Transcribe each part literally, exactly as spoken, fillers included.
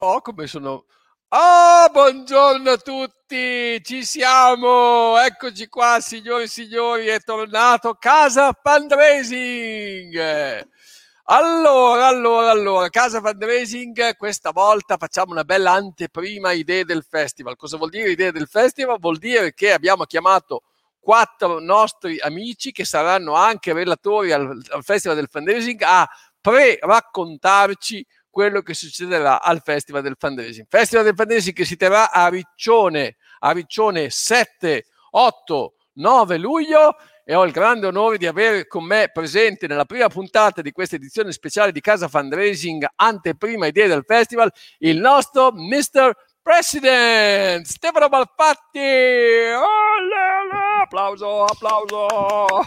Oh, come sono... Oh, buongiorno a tutti, ci siamo, eccoci qua signori e signori, è tornato Casa Fundraising. Allora, allora, allora, Casa Fundraising, questa volta facciamo una bella anteprima idee del festival. Cosa vuol dire idee del festival? Vuol dire che abbiamo chiamato quattro nostri amici che saranno anche relatori al, al Festival del Fundraising a pre-raccontarci quello che succederà al Festival del Fundraising. Festival del Fundraising che si terrà a Riccione, a Riccione sette, otto, nove luglio, e ho il grande onore di avere con me presente nella prima puntata di questa edizione speciale di Casa Fundraising, anteprima idee del festival, il nostro mister President Stefano Malfatti. Oh, applauso, applauso.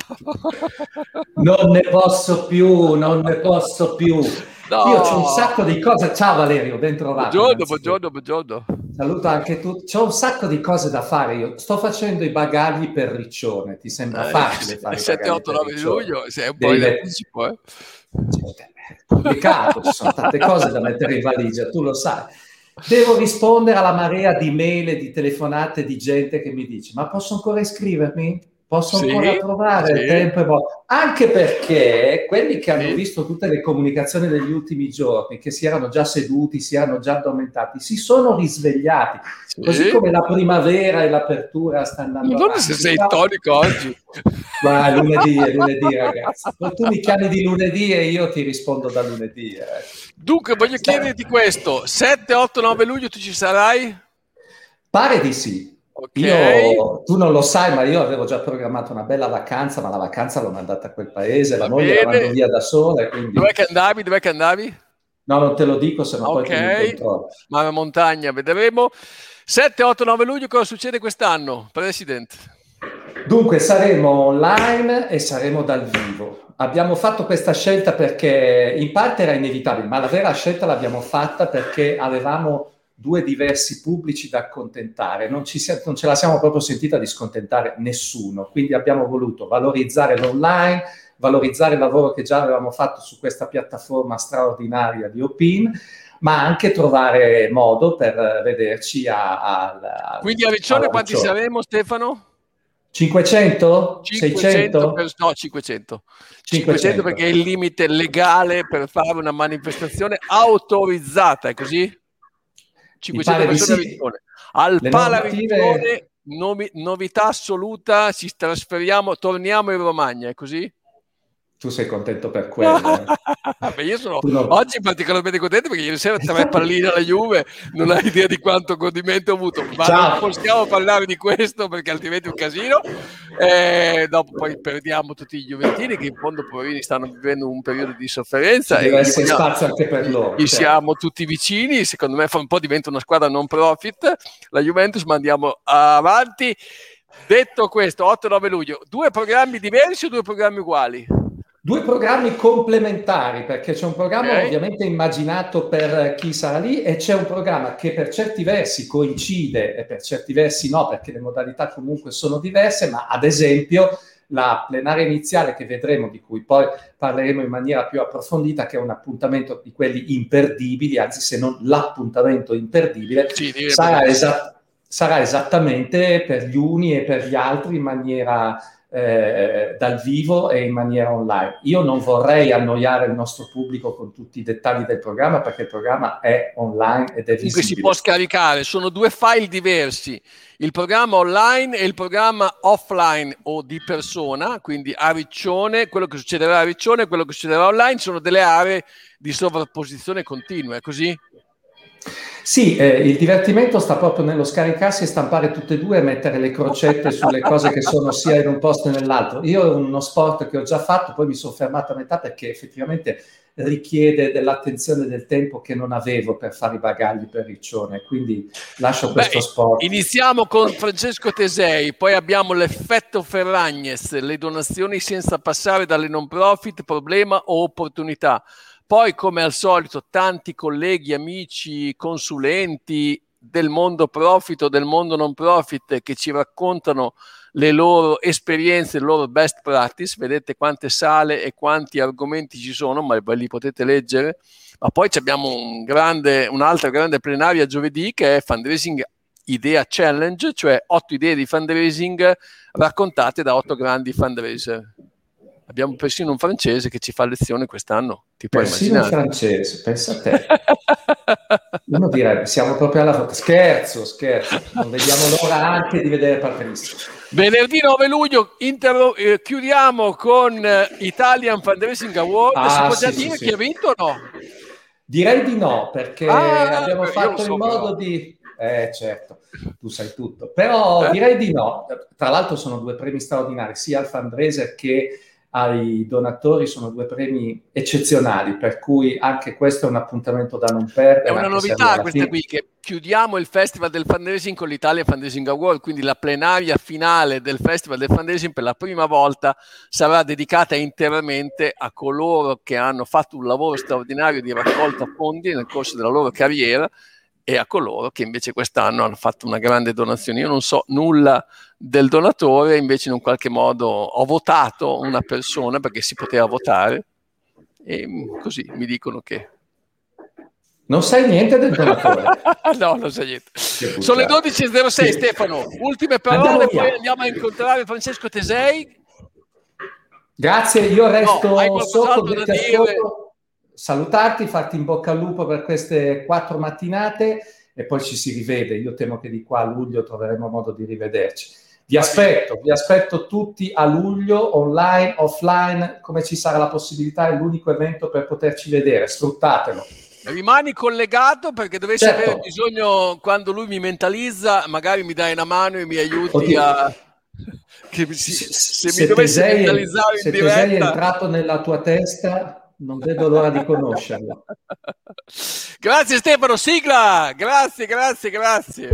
Non ne posso più, non ne posso più. No. Io c'ho un sacco di cose. Ciao Valerio, ben trovato. Buongiorno, buongiorno, buongiorno. Saluto anche tu. C'ho un sacco di cose da fare. Io sto facendo i bagagli per Riccione. Ti sembra eh, facile fare sette, otto, nove luglio? Sei un po' Devi in anticipo, eh? È complicato, ci sono tante cose da mettere in valigia, tu lo sai. Devo rispondere alla marea di mail e di telefonate di gente che mi dice: ma posso ancora iscrivermi? Posso sì, ancora trovare sì. tempo e mo-". Anche perché quelli che hanno sì. visto tutte le comunicazioni degli ultimi giorni, che si erano già seduti, si erano già addormentati, si sono risvegliati. Sì. Così come la primavera e l'apertura stanno andando non avanti. Se sei tonico oggi. Ma è lunedì, è lunedì ragazzi. Poi tu mi chiami di lunedì e io ti rispondo da lunedì. Eh. Dunque voglio chiederti questo: sette, otto, nove luglio tu ci sarai? Pare di sì. Okay. Io, tu non lo sai, ma io avevo già programmato una bella vacanza, ma la vacanza l'ho mandata a quel paese, la moglie la mando via da sola. Quindi... Dov'è che andavi? Dov'è che andavi? No, non te lo dico, se no okay. Poi ti mi controllo. Ma montagna, vedremo. sette, otto, nove luglio cosa succede quest'anno, Presidente? Dunque, saremo online e saremo dal vivo. Abbiamo fatto questa scelta perché in parte era inevitabile, ma la vera scelta l'abbiamo fatta perché avevamo due diversi pubblici da accontentare, non, ci si, non ce la siamo proprio sentita di scontentare nessuno, quindi abbiamo voluto valorizzare l'online, valorizzare il lavoro che già avevamo fatto su questa piattaforma straordinaria di Opin, ma anche trovare modo per vederci a... a, a quindi a Riccione quanti saremo, Stefano? cinquecento? seicento? Per, no, cinquecento. cinquecento perché è il limite legale per fare una manifestazione autorizzata, è così? cinquecento persone sì. a al Le Pala normative... Riccione, novi, novità assoluta, ci trasferiamo, torniamo in Romagna, è così? Tu sei contento per quello. Eh? Beh, io sono non... oggi particolarmente contento perché ieri sera tre palline alla Juve, non hai idea di quanto godimento ho avuto, ma Ciao. non possiamo parlare di questo perché altrimenti è un casino. E dopo poi perdiamo tutti i juventini che in fondo poverini stanno vivendo un periodo di sofferenza. Ci deve essere spazio anche per loro. Ci certo. Siamo tutti vicini, secondo me fra un po' diventa una squadra non profit, la Juventus, ma andiamo avanti. Detto questo, otto nove luglio, due programmi diversi o due programmi uguali? Due programmi complementari, perché c'è un programma okay. ovviamente immaginato per chi sarà lì e c'è un programma che per certi versi coincide e per certi versi no, perché le modalità comunque sono diverse, ma ad esempio la plenaria iniziale che vedremo, di cui poi parleremo in maniera più approfondita, che è un appuntamento di quelli imperdibili, anzi se non l'appuntamento imperdibile, sì, sarà, esa- sarà esattamente per gli uni e per gli altri in maniera... Eh, dal vivo e in maniera online. Io non vorrei annoiare il nostro pubblico con tutti i dettagli del programma perché il programma è online ed è visibile. Comunque si può scaricare, sono due file diversi, il programma online e il programma offline o di persona, quindi a Riccione, quello che succederà a Riccione e quello che succederà online sono delle aree di sovrapposizione continua, è così? Sì, eh, il divertimento sta proprio nello scaricarsi e stampare tutte e due e mettere le crocette sulle cose che sono sia in un posto che nell'altro. Io è uno sport che ho già fatto, poi mi sono fermato a metà perché effettivamente richiede dell'attenzione e del tempo che non avevo per fare i bagagli per Riccione, quindi lascio questo Beh, sport. Iniziamo con Francesco Tesei, poi abbiamo l'effetto Ferragnes, le donazioni senza passare dalle non profit, problema o opportunità. Poi, come al solito, tanti colleghi, amici, consulenti del mondo profit o del mondo non profit che ci raccontano le loro esperienze, le loro best practice. Vedete quante sale e quanti argomenti ci sono, ma ve li potete leggere. Ma poi abbiamo un grande, un'altra grande plenaria giovedì che è Fundraising Idea Challenge, cioè otto idee di fundraising raccontate da otto grandi fundraiser. Abbiamo persino un francese che ci fa lezione quest'anno. Ti puoi persino immaginare? Un francese, pensa a te. Uno direbbe, siamo proprio alla... Scherzo, scherzo. Non vediamo l'ora anche di vedere Patricio. Venerdì nove luglio interro- eh, chiudiamo con eh, Italian Fundraising Award. Ah, si può sì, già sì, dire sì. chi ha vinto o no? Direi di no, perché ah, abbiamo fatto so, in modo però. di... Eh, certo, tu sai tutto. Però eh? direi di no. Tra l'altro sono due premi straordinari, sia al fundraiser che ai donatori, sono due premi eccezionali, per cui anche questo è un appuntamento da non perdere. È una novità questa fine... qui, che chiudiamo il Festival del Fundraising con l'Italia Fundraising Award, quindi la plenaria finale del Festival del Fundraising per la prima volta sarà dedicata interamente a coloro che hanno fatto un lavoro straordinario di raccolta fondi nel corso della loro carriera e a coloro che invece quest'anno hanno fatto una grande donazione. Io non so nulla del donatore, invece in un qualche modo ho votato una persona perché si poteva votare e così mi dicono che non sai niente del donatore. No, non sai niente. Sono le dodici e zero sei. Sì. Stefano, ultime parole, poi andiamo a incontrare Francesco Tesei. Grazie, io resto no, sotto, da ascolto, salutarti, farti in bocca al lupo per queste quattro mattinate e poi ci si rivede. Io temo che di qua a luglio troveremo modo di rivederci. Vi aspetto, vi aspetto tutti a luglio, online, offline, come ci sarà la possibilità, è l'unico evento per poterci vedere, sfruttatelo. Rimani collegato, perché dovessi certo. avere bisogno, quando lui mi mentalizza, magari mi dai una mano e mi aiuti Oddio. a... Che si, se, se, se mi dovessi sei, mentalizzare se in diretta... Se sei entrato nella tua testa, non vedo l'ora di conoscerlo. Grazie Stefano, sigla! Grazie, grazie, grazie.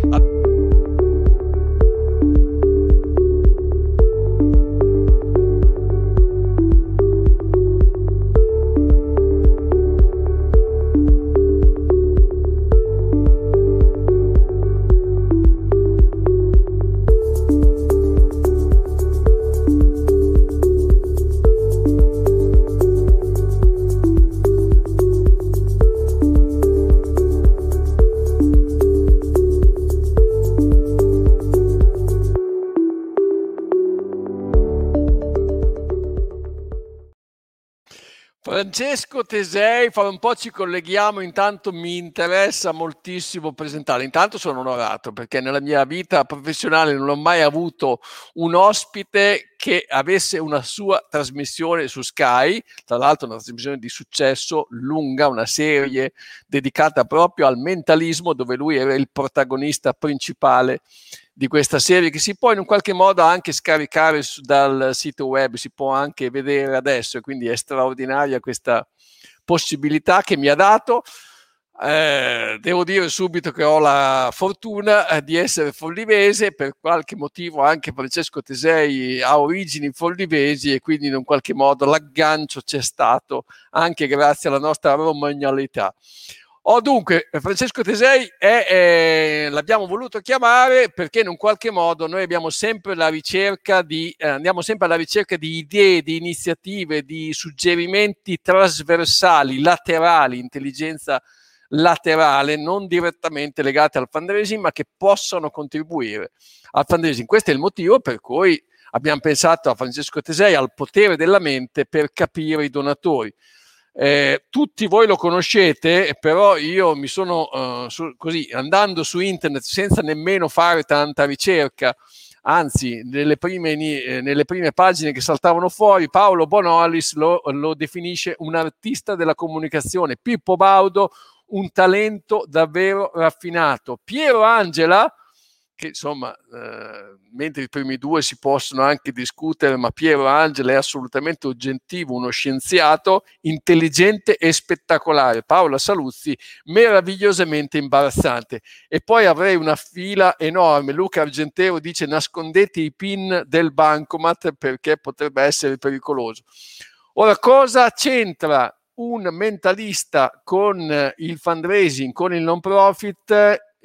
Francesco Tesei, fra un po' ci colleghiamo, intanto mi interessa moltissimo presentare. Intanto sono onorato perché nella mia vita professionale non ho mai avuto un ospite che avesse una sua trasmissione su Sky, tra l'altro una trasmissione di successo, lunga, una serie dedicata proprio al mentalismo, dove lui era il protagonista principale di questa serie, che si può in un qualche modo anche scaricare su, dal sito web, si può anche vedere adesso, e quindi è straordinaria questa possibilità che mi ha dato. Eh, devo dire subito che ho la fortuna eh, di essere follivese, per qualche motivo anche Francesco Tesei ha origini follivesi e quindi in un qualche modo l'aggancio c'è stato anche grazie alla nostra romagnalità. Oh, dunque, Francesco Tesei è, eh, l'abbiamo voluto chiamare perché in un qualche modo noi abbiamo sempre la ricerca di, eh, andiamo sempre alla ricerca di idee, di iniziative, di suggerimenti trasversali, laterali, intelligenza laterale, non direttamente legate al fundraising, ma che possano contribuire al fundraising. Questo è il motivo per cui abbiamo pensato a Francesco Tesei, al potere della mente per capire i donatori. Eh, tutti voi lo conoscete, però io mi sono uh, su, così andando su internet senza nemmeno fare tanta ricerca, anzi nelle prime, eh, nelle prime pagine che saltavano fuori, Paolo Bonolis lo, lo definisce un artista della comunicazione, Pippo Baudo un talento davvero raffinato, Piero Angela, che insomma, eh, mentre i primi due si possono anche discutere, ma Piero Angela è assolutamente oggettivo, uno scienziato, intelligente e spettacolare. Paola Saluzzi, meravigliosamente imbarazzante. E poi avrei una fila enorme. Luca Argentero dice: nascondete i pin del bancomat perché potrebbe essere pericoloso. Ora, cosa c'entra un mentalista con il fundraising, con il non profit?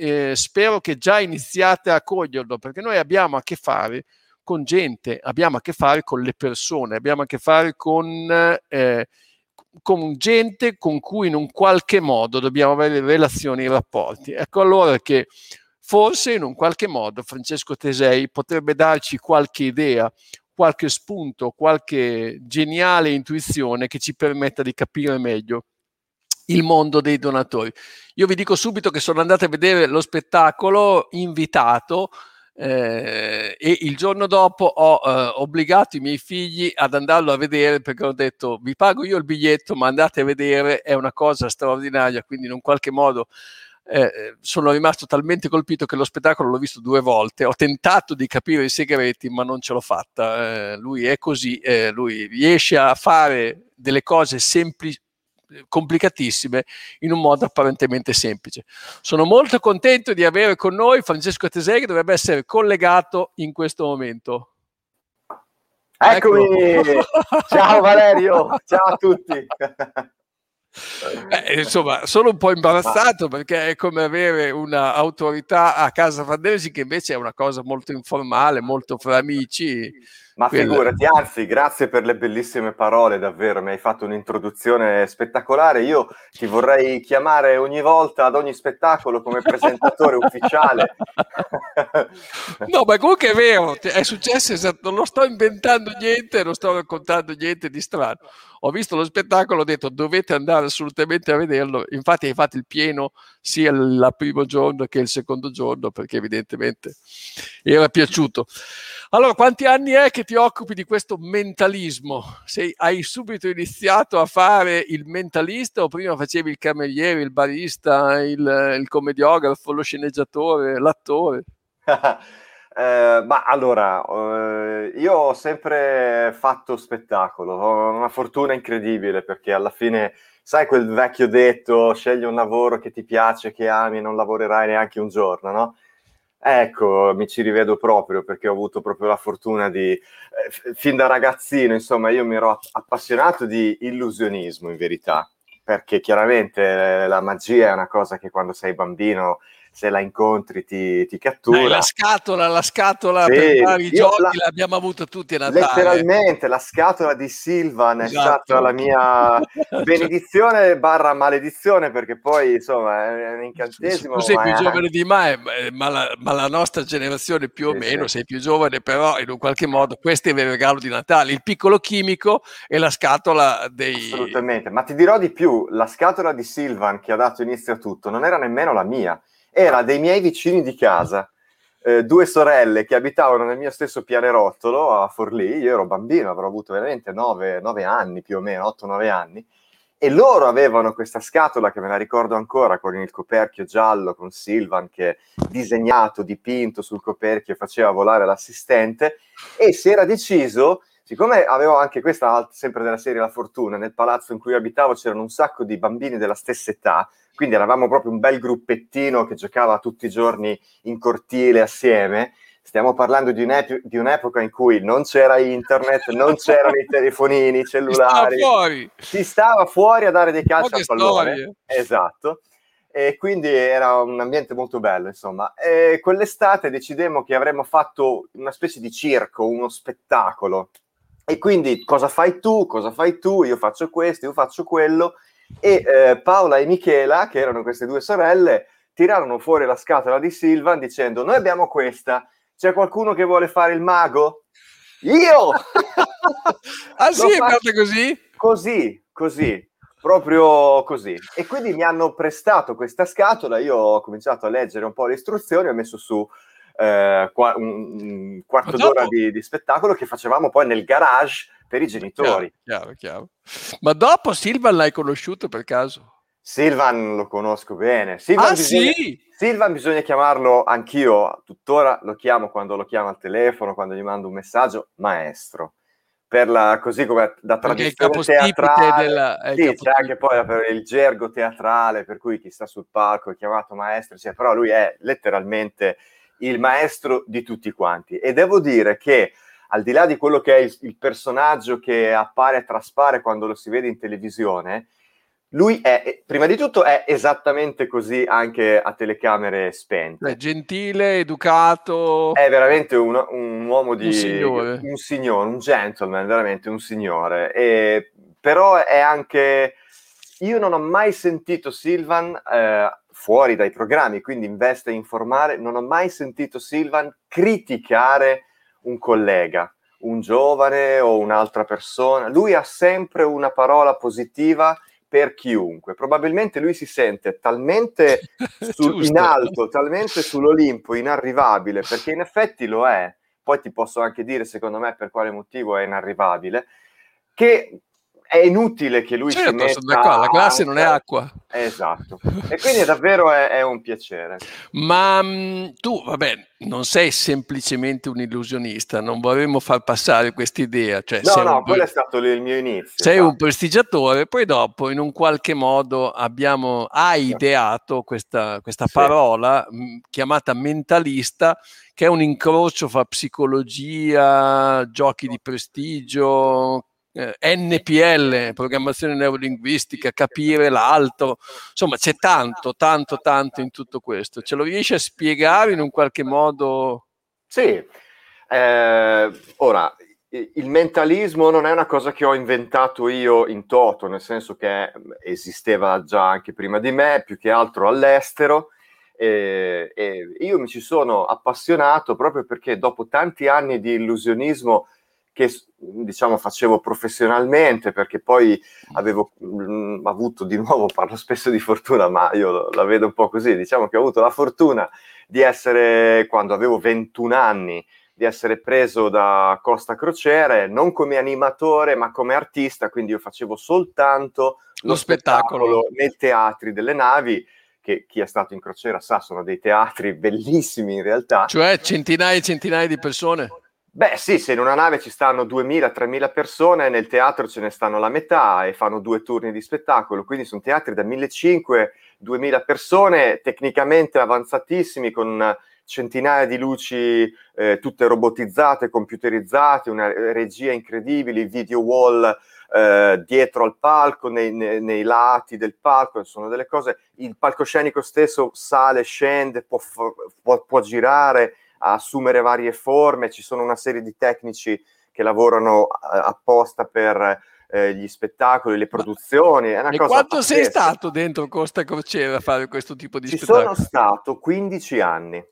eh, spero che già iniziate a coglierlo, perché noi abbiamo a che fare con gente, abbiamo a che fare con le persone, abbiamo a che fare con, eh, con gente con cui in un qualche modo dobbiamo avere relazioni e rapporti. Ecco allora che forse in un qualche modo Francesco Tesei potrebbe darci qualche idea, qualche spunto, qualche geniale intuizione che ci permetta di capire meglio il mondo dei donatori. Io vi dico subito che sono andato a vedere lo spettacolo invitato eh, e il giorno dopo ho eh, obbligato i miei figli ad andarlo a vedere, perché ho detto vi pago io il biglietto ma andate a vedere, è una cosa straordinaria, quindi in un qualche modo eh, sono rimasto talmente colpito che lo spettacolo l'ho visto due volte, ho tentato di capire i segreti ma non ce l'ho fatta, eh, lui è così, eh, lui riesce a fare delle cose semplici, complicatissime in un modo apparentemente semplice. Sono molto contento di avere con noi Francesco Tesei, che dovrebbe essere collegato in questo momento. Eccomi! Ecco. Ciao Valerio, ciao a tutti! Eh, insomma, sono un po' imbarazzato perché è come avere una autorità a casa Fandesi, che invece è una cosa molto informale, molto fra amici. Ma Quella... figurati, anzi, grazie per le bellissime parole, davvero, mi hai fatto un'introduzione spettacolare. Io ti vorrei chiamare ogni volta ad ogni spettacolo come presentatore ufficiale. No, ma comunque è vero, è successo esatto, non sto inventando niente, non sto raccontando niente di strano. Ho visto lo spettacolo, ho detto dovete andare assolutamente a vederlo, infatti hai fatto il pieno sia il primo giorno che il secondo giorno, perché evidentemente era piaciuto. Allora, quanti anni è che ti occupi di questo mentalismo? Sei, hai subito iniziato a fare il mentalista o prima facevi il cameriere, il barista, il, il commediografo, lo sceneggiatore, l'attore? Eh, ma allora, eh, io ho sempre fatto spettacolo, ho una fortuna incredibile perché alla fine, sai quel vecchio detto, scegli un lavoro che ti piace, che ami e non lavorerai neanche un giorno, no? Ecco, mi ci rivedo proprio perché ho avuto proprio la fortuna di, eh, f- fin da ragazzino, insomma, io mi ero appassionato di illusionismo in verità, perché chiaramente eh, la magia è una cosa che quando sei bambino, se la incontri ti, ti cattura. Dai, la scatola, la scatola Sì, per fare i giochi la, l'abbiamo avuto tutti a Natale. Letteralmente, la scatola di Silvan esatto. è stata la mia benedizione barra maledizione, perché poi insomma è un incantesimo. Tu sei più è... giovane di me, ma la, ma la nostra generazione più o sì, meno, sì. sei più giovane, però in un qualche modo questo è il regalo di Natale, il piccolo chimico e la scatola dei... Assolutamente, ma ti dirò di più, la scatola di Silvan che ha dato inizio a tutto non era nemmeno la mia, era dei miei vicini di casa. Eh, due sorelle che abitavano nel mio stesso pianerottolo a Forlì, io ero bambino, avrò avuto veramente nove anni più o meno, otto nove anni, e loro avevano questa scatola che me la ricordo ancora con il coperchio giallo, con Silvan che disegnato, dipinto sul coperchio faceva volare l'assistente, e si era deciso, siccome avevo anche questa, sempre della serie La Fortuna, nel palazzo in cui abitavo c'erano un sacco di bambini della stessa età, quindi eravamo proprio un bel gruppettino che giocava tutti i giorni in cortile assieme. Stiamo parlando di, un'ep- di un'epoca in cui non c'era internet, non c'erano i telefonini, i cellulari. Si stava fuori. Si stava fuori a dare dei calci Poche al pallone. storie. Esatto. E quindi era un ambiente molto bello, insomma. E quell'estate decidemmo che avremmo fatto una specie di circo, uno spettacolo. E quindi cosa fai tu, cosa fai tu, io faccio questo, io faccio quello. E eh, Paola e Michela, che erano queste due sorelle, tirarono fuori la scatola di Silvan dicendo: noi abbiamo questa, c'è qualcuno che vuole fare il mago? Io! Ah sì, è fatto così? Così, così, proprio così. E quindi mi hanno prestato questa scatola, io ho cominciato a leggere un po' le istruzioni, ho messo su eh, qua, un, un quarto dopo... d'ora di, di spettacolo che facevamo poi nel garage per i genitori. Chiaro, chiaro, chiaro. Ma dopo Silvan l'hai conosciuto per caso? Silvan lo conosco bene. Silvan ah bisogna, sì? Silvan bisogna chiamarlo, anch'io tuttora lo chiamo quando lo chiamo al telefono, quando gli mando un messaggio, maestro. Per la, così come da tradizione teatrale, della, sì, c'è anche poi per il gergo teatrale, per cui chi sta sul palco è chiamato maestro, cioè, però lui è letteralmente il maestro di tutti quanti. E devo dire che al di là di quello che è il, il personaggio che appare e traspare quando lo si vede in televisione, lui è, prima di tutto, è esattamente così anche a telecamere spente. È gentile, educato. È veramente un, un uomo di... Un signore. Un signore, un gentleman, veramente un signore. E, però è anche... Io non ho mai sentito Silvan, eh, fuori dai programmi, quindi in veste informale, non ho mai sentito Silvan criticare un collega, un giovane o un'altra persona. Lui ha sempre una parola positiva per chiunque. Probabilmente lui si sente talmente su, in alto, talmente sull'Olimpo, inarrivabile, perché in effetti lo è. Poi ti posso anche dire, secondo me, per quale motivo è inarrivabile, che è inutile che lui certo, si metta... Sono d'accordo, la classe non è acqua. Esatto. E quindi davvero è, è un piacere. Ma mh, tu, vabbè, non sei semplicemente un illusionista, non vorremmo far passare quest'idea. Cioè, no, no, un... quello è stato il mio inizio. Sei infatti un prestigiatore, poi dopo in un qualche modo abbiamo, hai ideato questa, questa sì. parola mh, chiamata mentalista, che è un incrocio fra psicologia, giochi di prestigio, eh, N P L, programmazione neurolinguistica, capire l'altro, insomma c'è tanto, tanto, tanto in tutto questo. Ce lo riesci a spiegare in un qualche modo? Sì, eh, ora, il mentalismo non è una cosa che ho inventato io in toto, nel senso che esisteva già anche prima di me, più che altro all'estero, e, e io mi ci sono appassionato proprio perché dopo tanti anni di illusionismo che diciamo facevo professionalmente, perché poi avevo mh, avuto, di nuovo parlo spesso di fortuna, ma io la vedo un po' così, diciamo che ho avuto la fortuna di essere, quando avevo ventuno anni, di essere preso da Costa Crociere, non come animatore ma come artista, quindi io facevo soltanto lo, lo spettacolo. spettacolo nei teatri delle navi, che chi è stato in crociera sa, sono dei teatri bellissimi in realtà. Cioè centinaia e centinaia di persone? Beh sì, se in una nave ci stanno duemila tremila persone, nel teatro ce ne stanno la metà e fanno due turni di spettacolo, quindi sono teatri da millecinquecento duemila persone, tecnicamente avanzatissimi, con centinaia di luci eh, tutte robotizzate, computerizzate, una regia incredibile, video wall eh, dietro al palco, nei, nei, nei lati del palco, sono delle cose, il palcoscenico stesso sale, scende, può, può, può girare, a assumere varie forme, ci sono una serie di tecnici che lavorano apposta per eh, gli spettacoli, le produzioni. È una e cosa quanto pazzesca. Sei stato dentro Costa Crociera a fare questo tipo di ci spettacolo? Ci sono stato quindici anni.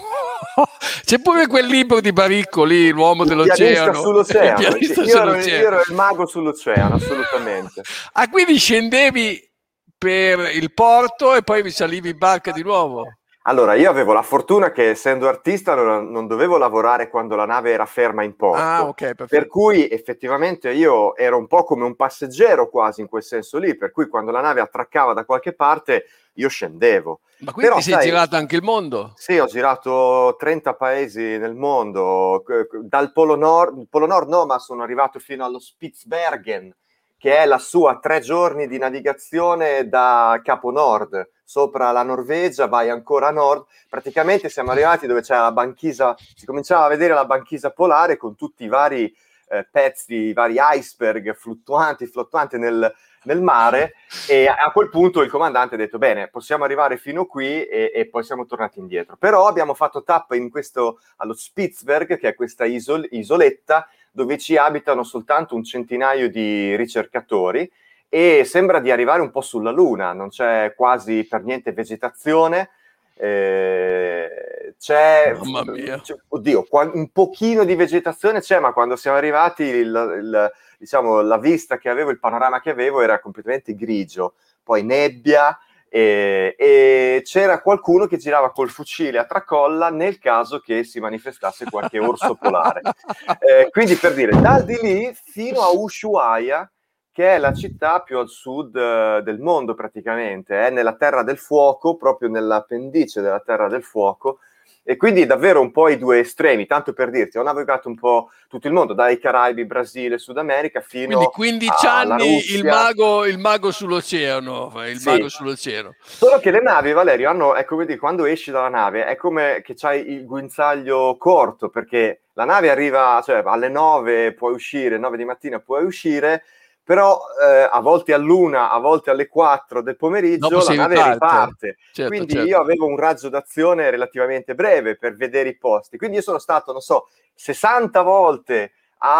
C'è pure quel libro di Baricco lì, L'uomo il dell'oceano. Sull'oceano. Il io, sull'oceano. Ero, io ero il mago sull'oceano, assolutamente. Ah, quindi scendevi per il porto e poi risalivi in barca di nuovo? Allora, io avevo la fortuna che, essendo artista, non, non dovevo lavorare quando la nave era ferma in porto. Ah, ok, perfetto. Per cui effettivamente io ero un po' come un passeggero quasi in quel senso lì, per cui quando la nave attraccava da qualche parte io scendevo. Ma quindi Però, sei sai, girato anche il mondo? Sì, ho girato trenta paesi nel mondo, dal Polo Nord, il Polo Nord no, ma sono arrivato fino allo Spitsbergen, che è la sua tre giorni di navigazione da Capo Nord, sopra la Norvegia, vai ancora a nord, praticamente siamo arrivati dove c'era la banchisa, si cominciava a vedere la banchisa polare con tutti i vari eh, pezzi, i vari iceberg fluttuanti, fluttuanti nel, nel mare, e a quel punto il comandante ha detto bene, possiamo arrivare fino qui e, e poi siamo tornati indietro. Però abbiamo fatto tappa in questo, allo Spitsberg, che è questa isol, isoletta, dove ci abitano soltanto un centinaio di ricercatori e sembra di arrivare un po' sulla Luna, non c'è quasi per niente vegetazione, eh, c'è, Mamma mia. c'è oddio, un pochino di vegetazione c'è, ma quando siamo arrivati il, il, diciamo, la vista che avevo, il panorama che avevo era completamente grigio, poi nebbia, E, e c'era qualcuno che girava col fucile a tracolla nel caso che si manifestasse qualche orso polare. Eh, quindi per dire, da di lì fino a Ushuaia, che è la città più al sud eh, del mondo praticamente, è nella Terra del Fuoco, proprio nell'appendice della Terra del Fuoco, e quindi davvero un po' i due estremi, tanto per dirti, ho navigato un po' tutto il mondo, dai Caraibi, Brasile, Sud America, fino quindi quindici alla anni Russia. il mago, il mago sull'oceano, il Sì. mago sull'oceano. Solo che le navi, Valerio, hanno, è come dire, quando esci dalla nave, è come che c'hai il guinzaglio corto, perché la nave arriva, cioè alle nove puoi uscire, nove di mattina puoi uscire, però eh, a volte all'una, a volte alle quattro del pomeriggio Dopo la nave riparte. riparte. Certo, quindi certo. io avevo un raggio d'azione relativamente breve per vedere i posti. Quindi io sono stato, non so, sessanta volte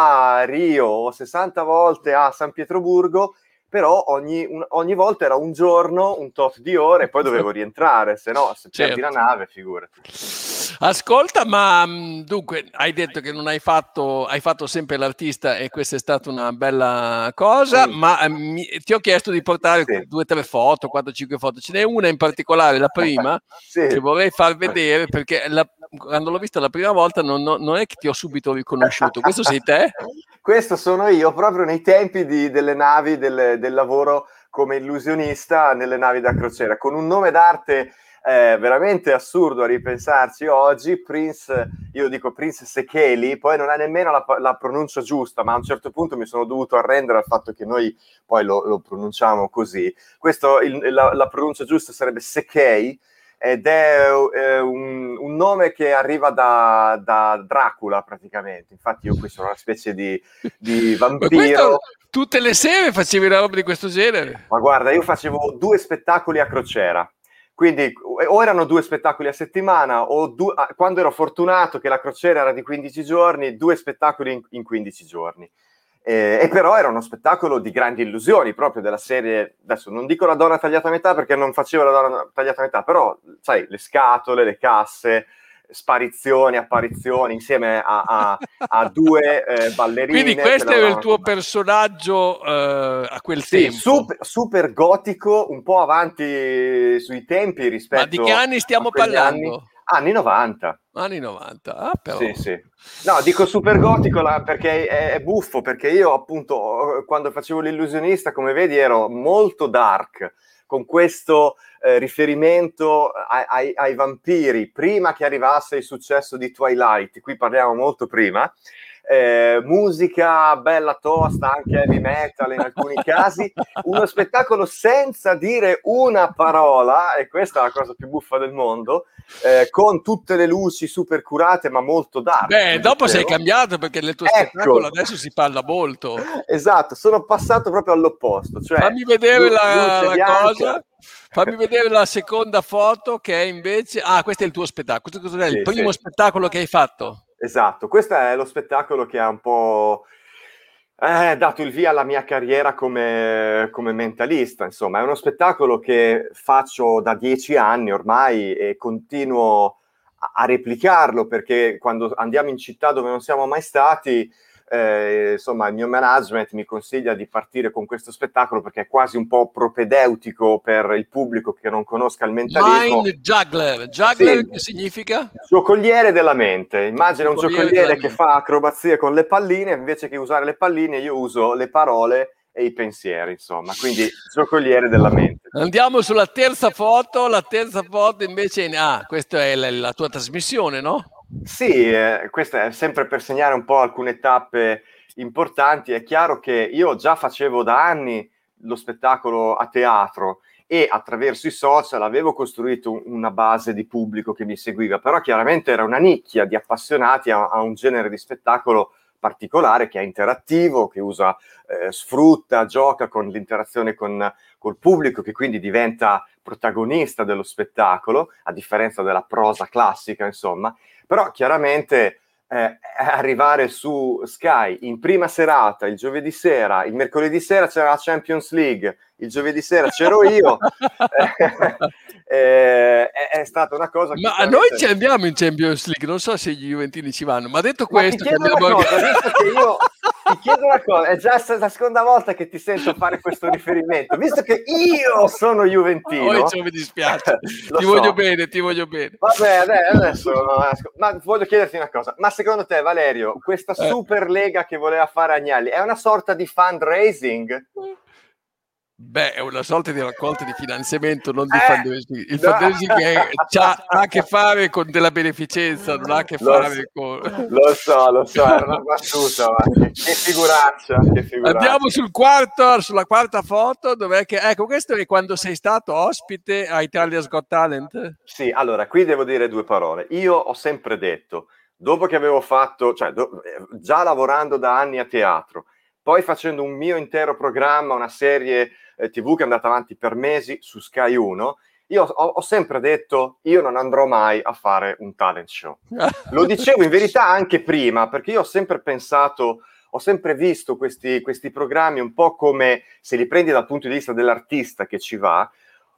a Rio o sessanta volte a San Pietroburgo, però ogni, un, ogni volta era un giorno, un tot di ore, e poi dovevo rientrare, se no, se perdi Certo. la nave, figurati. Ascolta, ma mh, dunque hai detto che non hai fatto, hai fatto sempre l'artista e questa è stata una bella cosa, Mm. ma eh, mi- ti ho chiesto di portare Sì. due o tre foto, quattro o cinque foto. Ce n'è una in particolare, la prima, Sì. che vorrei far vedere perché la- quando l'ho vista la prima volta non, non- non è che ti ho subito riconosciuto. Questo sei te? Questo sono io proprio nei tempi di, delle navi, del, del lavoro come illusionista nelle navi da crociera, con un nome d'arte eh, veramente assurdo a ripensarci oggi, Prince, io dico Prince Sekeli, poi non ha nemmeno la, la pronuncia giusta, ma a un certo punto mi sono dovuto arrendere al fatto che noi poi lo, lo pronunciamo così. Questo, il, la, la pronuncia giusta sarebbe Sekei, ed è eh, un, un nome che arriva da, da Dracula praticamente. Infatti io qui sono una specie di, di vampiro. Ma questo, tutte le sere facevi una roba di questo genere? Ma guarda, io facevo due spettacoli a crociera, quindi o erano due spettacoli a settimana o due, quando ero fortunato che la crociera era di quindici giorni, due spettacoli in, in quindici giorni. Eh, e però era uno spettacolo di grandi illusioni, proprio della serie, adesso non dico la donna tagliata a metà perché non facevo la donna tagliata a metà, però sai, le scatole, le casse, sparizioni, apparizioni insieme a, a, a due eh, ballerine. Quindi questo era il tuo personaggio eh, a quel sì, tempo? Super, super gotico, un po' avanti sui tempi rispetto. Ma di che anni stiamo parlando? Anni. anni novanta. Anni novanta, ah, però. Sì, sì. No, dico super gotico la, perché è, è buffo, perché io appunto quando facevo l'illusionista, come vedi, ero molto dark, con questo eh, riferimento ai, ai, ai vampiri, prima che arrivasse il successo di Twilight, qui parliamo molto prima, eh, musica bella tosta, anche heavy metal in alcuni casi, uno spettacolo senza dire una parola, e questa è la cosa più buffa del mondo, eh, con tutte le luci super curate ma molto dark. Beh, dopo sei cambiato perché nel tuo ecco. spettacolo adesso si parla molto. Esatto, sono passato proprio all'opposto. Cioè, fammi vedere lu- la, la cosa, fammi vedere la seconda foto che è invece... Ah, questo è il tuo spettacolo, questo è il sì, primo sì. spettacolo che hai fatto. Esatto, questo è lo spettacolo che ha un po' eh, dato il via alla mia carriera come, come mentalista, insomma. È uno spettacolo che faccio da dieci anni ormai e continuo a, a replicarlo, perché quando andiamo in città dove non siamo mai stati, eh, insomma, il mio management mi consiglia di partire con questo spettacolo perché è quasi un po' propedeutico per il pubblico che non conosca il mentalismo. Mind juggler, juggler sì. Che significa? Giocoliere della mente. Immagina un giocoliere che fa acrobazie con le palline, invece che usare le palline io uso le parole e i pensieri, insomma, quindi giocoliere della mente. Andiamo sulla terza foto, la terza foto invece, ah, questa è la, la tua trasmissione, no? Sì, eh, questa è sempre per segnare un po' alcune tappe importanti. È chiaro che io già facevo da anni lo spettacolo a teatro e attraverso i social avevo costruito una base di pubblico che mi seguiva, però chiaramente era una nicchia di appassionati a, a un genere di spettacolo particolare che è interattivo, che usa, eh, sfrutta, gioca con l'interazione con col pubblico, che quindi diventa protagonista dello spettacolo, a differenza della prosa classica, insomma. Però chiaramente eh, arrivare su Sky in prima serata, il giovedì sera, il mercoledì sera c'era la Champions League, il giovedì sera c'ero io, eh, è, è stata una cosa che... Ma chiaramente... noi ci andiamo in Champions League, non so se gli juventini ci vanno, ma detto ma questo... ti chiedo una cosa, visto che io... Ti chiedo una cosa, è già la seconda volta che ti sento fare questo riferimento, visto che io sono juventino. Oh, mi dispiace, ti so. voglio bene, ti voglio bene. Vabbè, adesso, ma voglio chiederti una cosa, ma secondo te, Valerio, questa eh. super lega che voleva fare Agnelli è una sorta di fundraising? Beh, è una sorta di raccolta di finanziamento, non di eh, fundraising. Il no. fundraising è, ha a che fare con della beneficenza, non ha a che lo fare so, con... Lo so, lo so, era una battuta, ma che figuraccia, che figuraccia. Andiamo sul quarto, sulla quarta foto, dov'è che... Ecco, questo è quando sei stato ospite a Italia's Got Talent? Sì, allora, qui devo dire due parole. Io ho sempre detto, dopo che avevo fatto, cioè do, già lavorando da anni a teatro, poi facendo un mio intero programma, una serie eh, tivù che è andata avanti per mesi su Sky uno, io ho, ho sempre detto, io non andrò mai a fare un talent show. Lo dicevo in verità anche prima, perché io ho sempre pensato, ho sempre visto questi, questi programmi un po' come, se li prendi dal punto di vista dell'artista che ci va,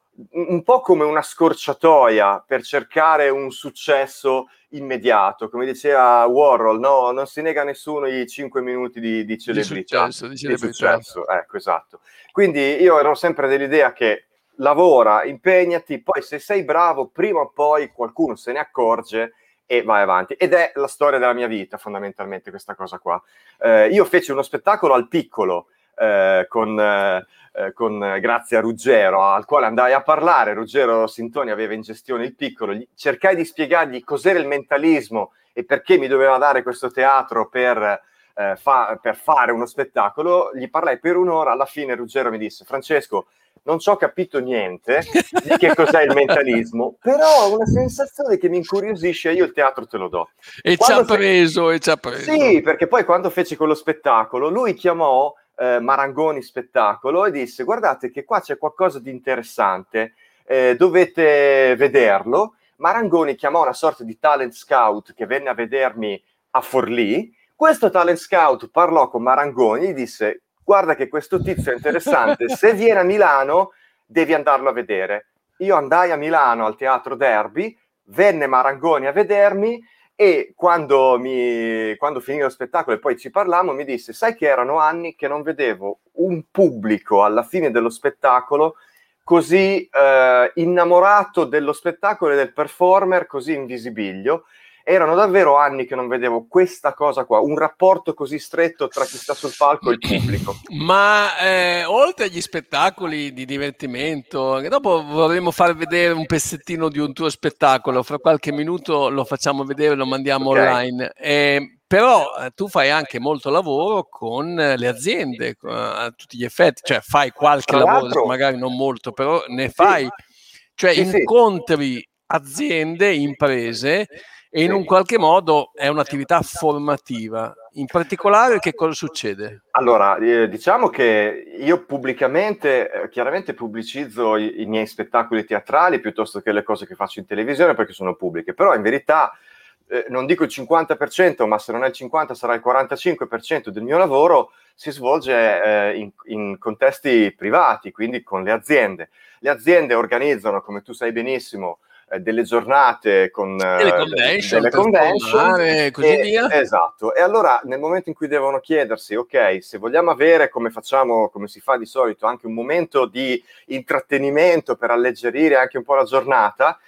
un po' come una scorciatoia per cercare un successo immediato, come diceva Warhol, no? Non si nega a nessuno i cinque minuti di, di celebrità. Di successo, di celebrità. Di successo, ecco, esatto. Quindi io ero sempre dell'idea che lavora, impegnati, poi se sei bravo, prima o poi qualcuno se ne accorge e vai avanti. Ed è la storia della mia vita, fondamentalmente, questa cosa qua. Eh, io feci uno spettacolo al piccolo, eh, con... Eh, Eh, con, grazie a Ruggero, al quale andai a parlare. Ruggero Sintoni aveva in gestione il piccolo, gli, cercai di spiegargli cos'era il mentalismo e perché mi doveva dare questo teatro per, eh, fa, per fare uno spettacolo. Gli parlai per un'ora, alla fine Ruggero mi disse: Francesco, non ci ho capito niente di che cos'è il mentalismo, però ho una sensazione che mi incuriosisce e io il teatro te lo do. E ci ha preso, e ci ha preso. Sì, perché poi quando feci quello spettacolo, lui chiamò Eh, Marangoni Spettacolo e disse: guardate che qua c'è qualcosa di interessante, eh, dovete vederlo. Marangoni chiamò una sorta di talent scout che venne a vedermi a Forlì. Questo talent scout parlò con Marangoni e disse: guarda che questo tizio è interessante, se viene a Milano devi andarlo a vedere. Io andai a Milano al Teatro Derby, venne Marangoni a vedermi e quando, mi, quando finì lo spettacolo e poi ci parlammo, mi disse: sai che erano anni che non vedevo un pubblico alla fine dello spettacolo così eh, innamorato dello spettacolo e del performer, così in visibilio. Erano davvero anni che non vedevo questa cosa qua, un rapporto così stretto tra chi sta sul palco e il pubblico. Ma eh, oltre agli spettacoli di divertimento, dopo vorremmo far vedere un pezzettino di un tuo spettacolo, fra qualche minuto lo facciamo vedere, lo mandiamo okay. online. Eh, però eh, tu fai anche molto lavoro con le aziende, eh, a tutti gli effetti, cioè fai qualche tra lavoro, magari non molto, però ne fai, sì. cioè sì, incontri sì. aziende, imprese, e in un qualche modo è un'attività formativa. In particolare che cosa succede? Allora, eh, diciamo che io pubblicamente, eh, chiaramente pubblicizzo i, i miei spettacoli teatrali piuttosto che le cose che faccio in televisione perché sono pubbliche, però in verità eh, non dico il cinquanta per cento, ma se non è il cinquanta sarà il quarantacinque per cento del mio lavoro si svolge eh, in, in contesti privati, quindi con le aziende. Le aziende organizzano, come tu sai benissimo, delle giornate con delle convention, delle convention e così e, via. Esatto. E allora nel momento in cui devono chiedersi, ok, se vogliamo avere, come facciamo, come si fa di solito, anche un momento di intrattenimento per alleggerire anche un po' la giornata,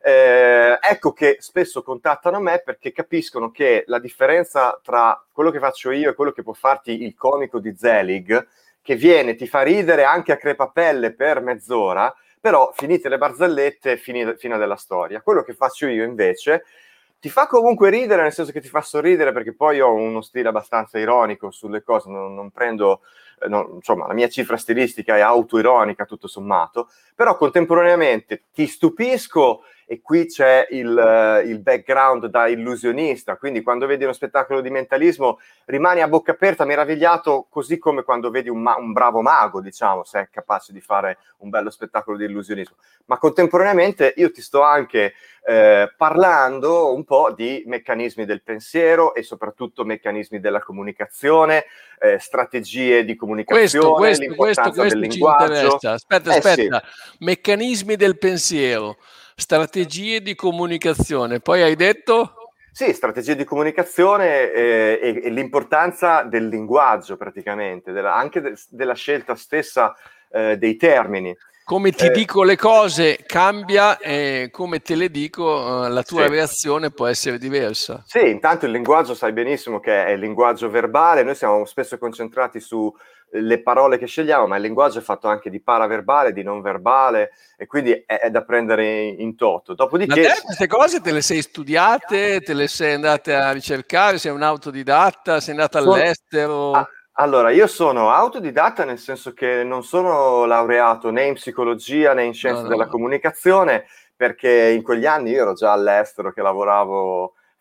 eh, ecco che spesso contattano me perché capiscono che la differenza tra quello che faccio io e quello che può farti il comico di Zelig, che viene, ti fa ridere anche a crepapelle per mezz'ora, però finite le barzellette, fine, fine della storia. Quello che faccio io invece ti fa comunque ridere, nel senso che ti fa sorridere, perché poi ho uno stile abbastanza ironico sulle cose, non, non prendo, eh, non, insomma, la mia cifra stilistica è autoironica tutto sommato, però contemporaneamente ti stupisco e qui c'è il, uh, il background da illusionista, quindi quando vedi uno spettacolo di mentalismo rimani a bocca aperta, meravigliato, così come quando vedi un, ma- un bravo mago, diciamo, se è capace di fare un bello spettacolo di illusionismo. Ma contemporaneamente io ti sto anche eh, parlando un po' di meccanismi del pensiero e soprattutto meccanismi della comunicazione, eh, strategie di comunicazione, questo, questo, l'importanza questo, questo del linguaggio. Aspetta, Eh, aspetta, sì. Meccanismi del pensiero, strategie di comunicazione, poi hai detto? Sì, strategie di comunicazione eh, e, e l'importanza del linguaggio praticamente, della, anche de, della scelta stessa eh, dei termini. Come ti eh, dico le cose cambia e come te le dico eh, la tua sì. reazione può essere diversa. Sì, intanto il linguaggio sai benissimo che è il linguaggio verbale, noi siamo spesso concentrati sulle parole che scegliamo, ma il linguaggio è fatto anche di paraverbale, di non verbale e quindi è, è da prendere in, in toto. Dopodiché, ma te queste cose te le sei studiate, te le sei andate a ricercare, sei un autodidatta, sei andata sono... all'estero? Ah. Allora, io sono autodidatta nel senso che non sono laureato né in psicologia né in scienze no, no. della comunicazione, perché in quegli anni io ero già all'estero che lavoravo,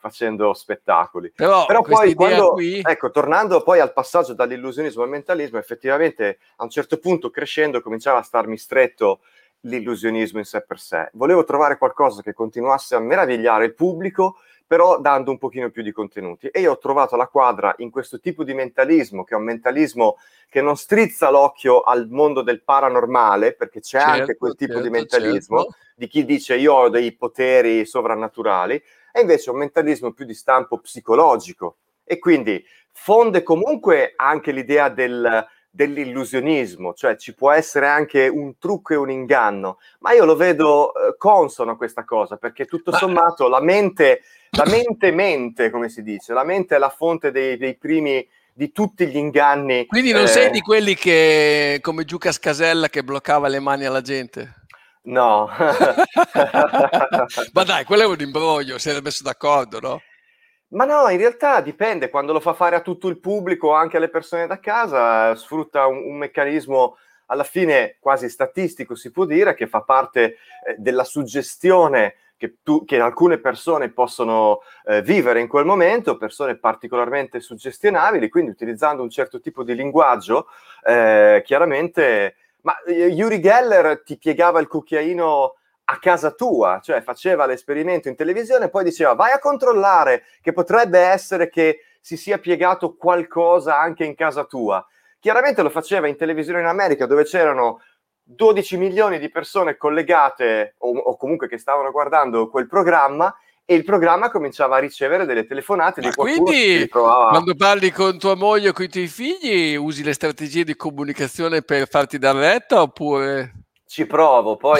facendo spettacoli. Però, Però poi quando, qui... ecco, tornando poi al passaggio dall'illusionismo al mentalismo, effettivamente a un certo punto crescendo cominciava a starmi stretto l'illusionismo in sé per sé. Volevo trovare qualcosa che continuasse a meravigliare il pubblico, però dando un pochino più di contenuti. E io ho trovato la quadra in questo tipo di mentalismo, che è un mentalismo che non strizza l'occhio al mondo del paranormale, perché c'è certo, anche quel tipo certo, di mentalismo, certo. di chi dice io ho dei poteri sovrannaturali, e invece un mentalismo più di stampo psicologico. E quindi fonde comunque anche l'idea del... dell'illusionismo, cioè ci può essere anche un trucco e un inganno, ma io lo vedo eh, consono a questa cosa, perché tutto sommato la mente, la mente mente, come si dice, la mente è la fonte dei, dei primi, di tutti gli inganni. Quindi non eh... sei di quelli che, come Giuca Scasella, che bloccava le mani alla gente? No. Ma dai, quello è un imbroglio, si era messo d'accordo, no? Ma no, in realtà dipende, quando lo fa fare a tutto il pubblico, anche alle persone da casa, sfrutta un, un meccanismo alla fine quasi statistico, si può dire, che fa parte eh, della suggestione che, tu, che alcune persone possono eh, vivere in quel momento, persone particolarmente suggestionabili, quindi utilizzando un certo tipo di linguaggio, eh, chiaramente... Ma eh, Uri Geller ti piegava il cucchiaino a casa tua, cioè faceva l'esperimento in televisione e poi diceva vai a controllare che potrebbe essere che si sia piegato qualcosa anche in casa tua. Chiaramente lo faceva in televisione in America, dove c'erano dodici milioni di persone collegate o, o comunque che stavano guardando quel programma, e il programma cominciava a ricevere delle telefonate. Ma di qualcuno quindi, che si ritrovava... quando parli con tua moglie o con i tuoi figli, usi le strategie di comunicazione per farti dar retta oppure... Ci provo, poi...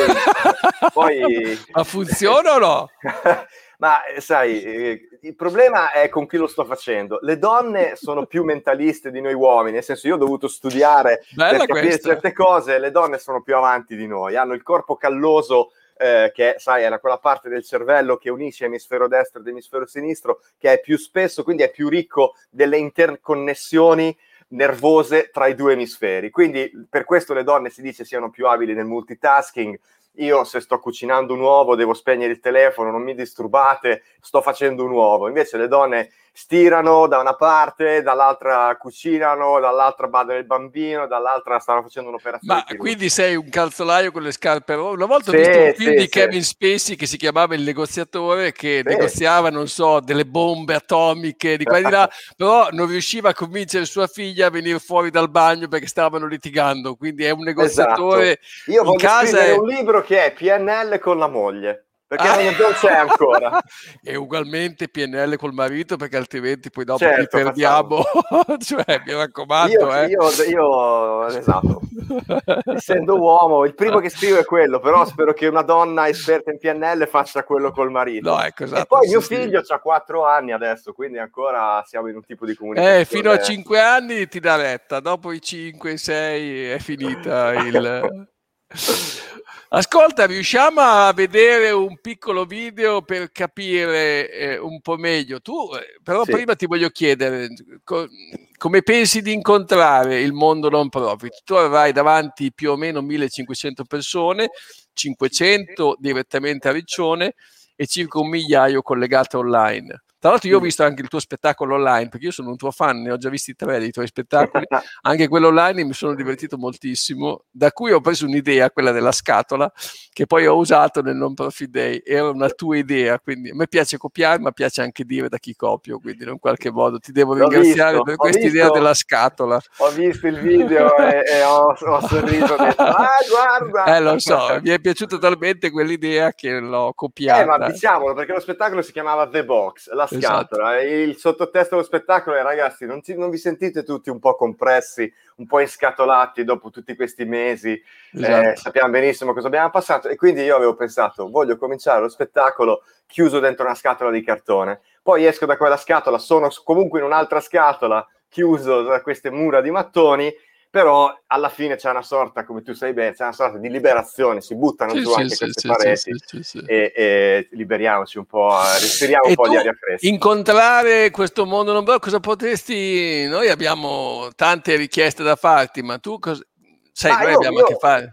poi... Ma funziona o no? Ma sai, eh, il problema è con chi lo sto facendo. Le donne sono più mentaliste di noi uomini, nel senso, io ho dovuto studiare Bella per capire questa. certe cose, le donne sono più avanti di noi, hanno il corpo calloso, eh, che sai, è quella parte del cervello che unisce emisfero destro ed emisfero sinistro, che è più spesso, quindi è più ricco delle interconnessioni nervose tra i due emisferi. Quindi per questo le donne si dice siano più abili nel multitasking. Io se sto cucinando un uovo devo spegnere il telefono, non mi disturbate, sto facendo un uovo. Invece le donne stirano da una parte, dall'altra cucinano, dall'altra badano il bambino, dall'altra stanno facendo un'operazione. Ma quindi sei un calzolaio con le scarpe? Una volta sì, ho visto un film sì, di sì. Kevin Spacey che si chiamava Il negoziatore, che sì. negoziava, non so, delle bombe atomiche di qua e di là, però non riusciva a convincere sua figlia a venire fuori dal bagno perché stavano litigando. Quindi è un negoziatore. Esatto. Io in voglio casa scrivere è... un libro che è P N L con la moglie, perché ah. non c'è ancora. E ugualmente P N L col marito, perché altrimenti poi dopo certo, ti perdiamo. Cioè, mi raccomando. Io, eh. io, io esatto. Essendo uomo, il primo che scrivo è quello, però spero che una donna esperta in P N L faccia quello col marito. No, ecco, esatto, e poi sì, mio sì. figlio ha quattro anni adesso, quindi ancora siamo in un tipo di comunicazione. Eh, fino a cinque anni ti dà retta, dopo i cinque sei è finita il... Ascolta, riusciamo a vedere un piccolo video per capire eh, un po' meglio. Tu, eh, però sì. prima ti voglio chiedere co- come pensi di incontrare il mondo non profit? Tu avrai davanti più o meno millecinquecento persone, cinquecento direttamente a Riccione e circa un migliaio collegate online. Tra l'altro io ho visto anche il tuo spettacolo online, perché io sono un tuo fan, ne ho già visti tre dei tuoi spettacoli, anche quello online mi sono divertito moltissimo, da cui ho preso un'idea, quella della scatola, che poi ho usato nel Non Profit Day, era una tua idea, quindi a me piace copiare, ma piace anche dire da chi copio, quindi in un qualche modo ti devo L'ho ringraziare visto, per questa idea della scatola. Ho visto il video e, e ho, ho sorriso, ho detto, ah guarda! Eh lo so, mi è piaciuta talmente quell'idea che l'ho copiata. Eh, ma diciamolo, perché lo spettacolo si chiamava The Box, la scatola. Esatto. Il sottotesto dello spettacolo è, ragazzi, non, ci, non vi sentite tutti un po' compressi, un po' inscatolati dopo tutti questi mesi? Esatto. Eh, sappiamo benissimo cosa abbiamo passato, e quindi io avevo pensato, voglio cominciare lo spettacolo chiuso dentro una scatola di cartone. Poi esco da quella scatola, sono comunque in un'altra scatola, chiuso da queste mura di mattoni, però alla fine c'è una sorta, come tu sai bene, c'è una sorta di liberazione, si buttano sì, giù sì, anche sì, queste sì, pareti sì, sì, sì. E, e liberiamoci un po', respiriamo e un po' tu, di aria fresca. Incontrare questo mondo non vero, cosa potresti... Noi abbiamo tante richieste da farti, ma tu cosa... sai, ma noi io, abbiamo io, a che fare...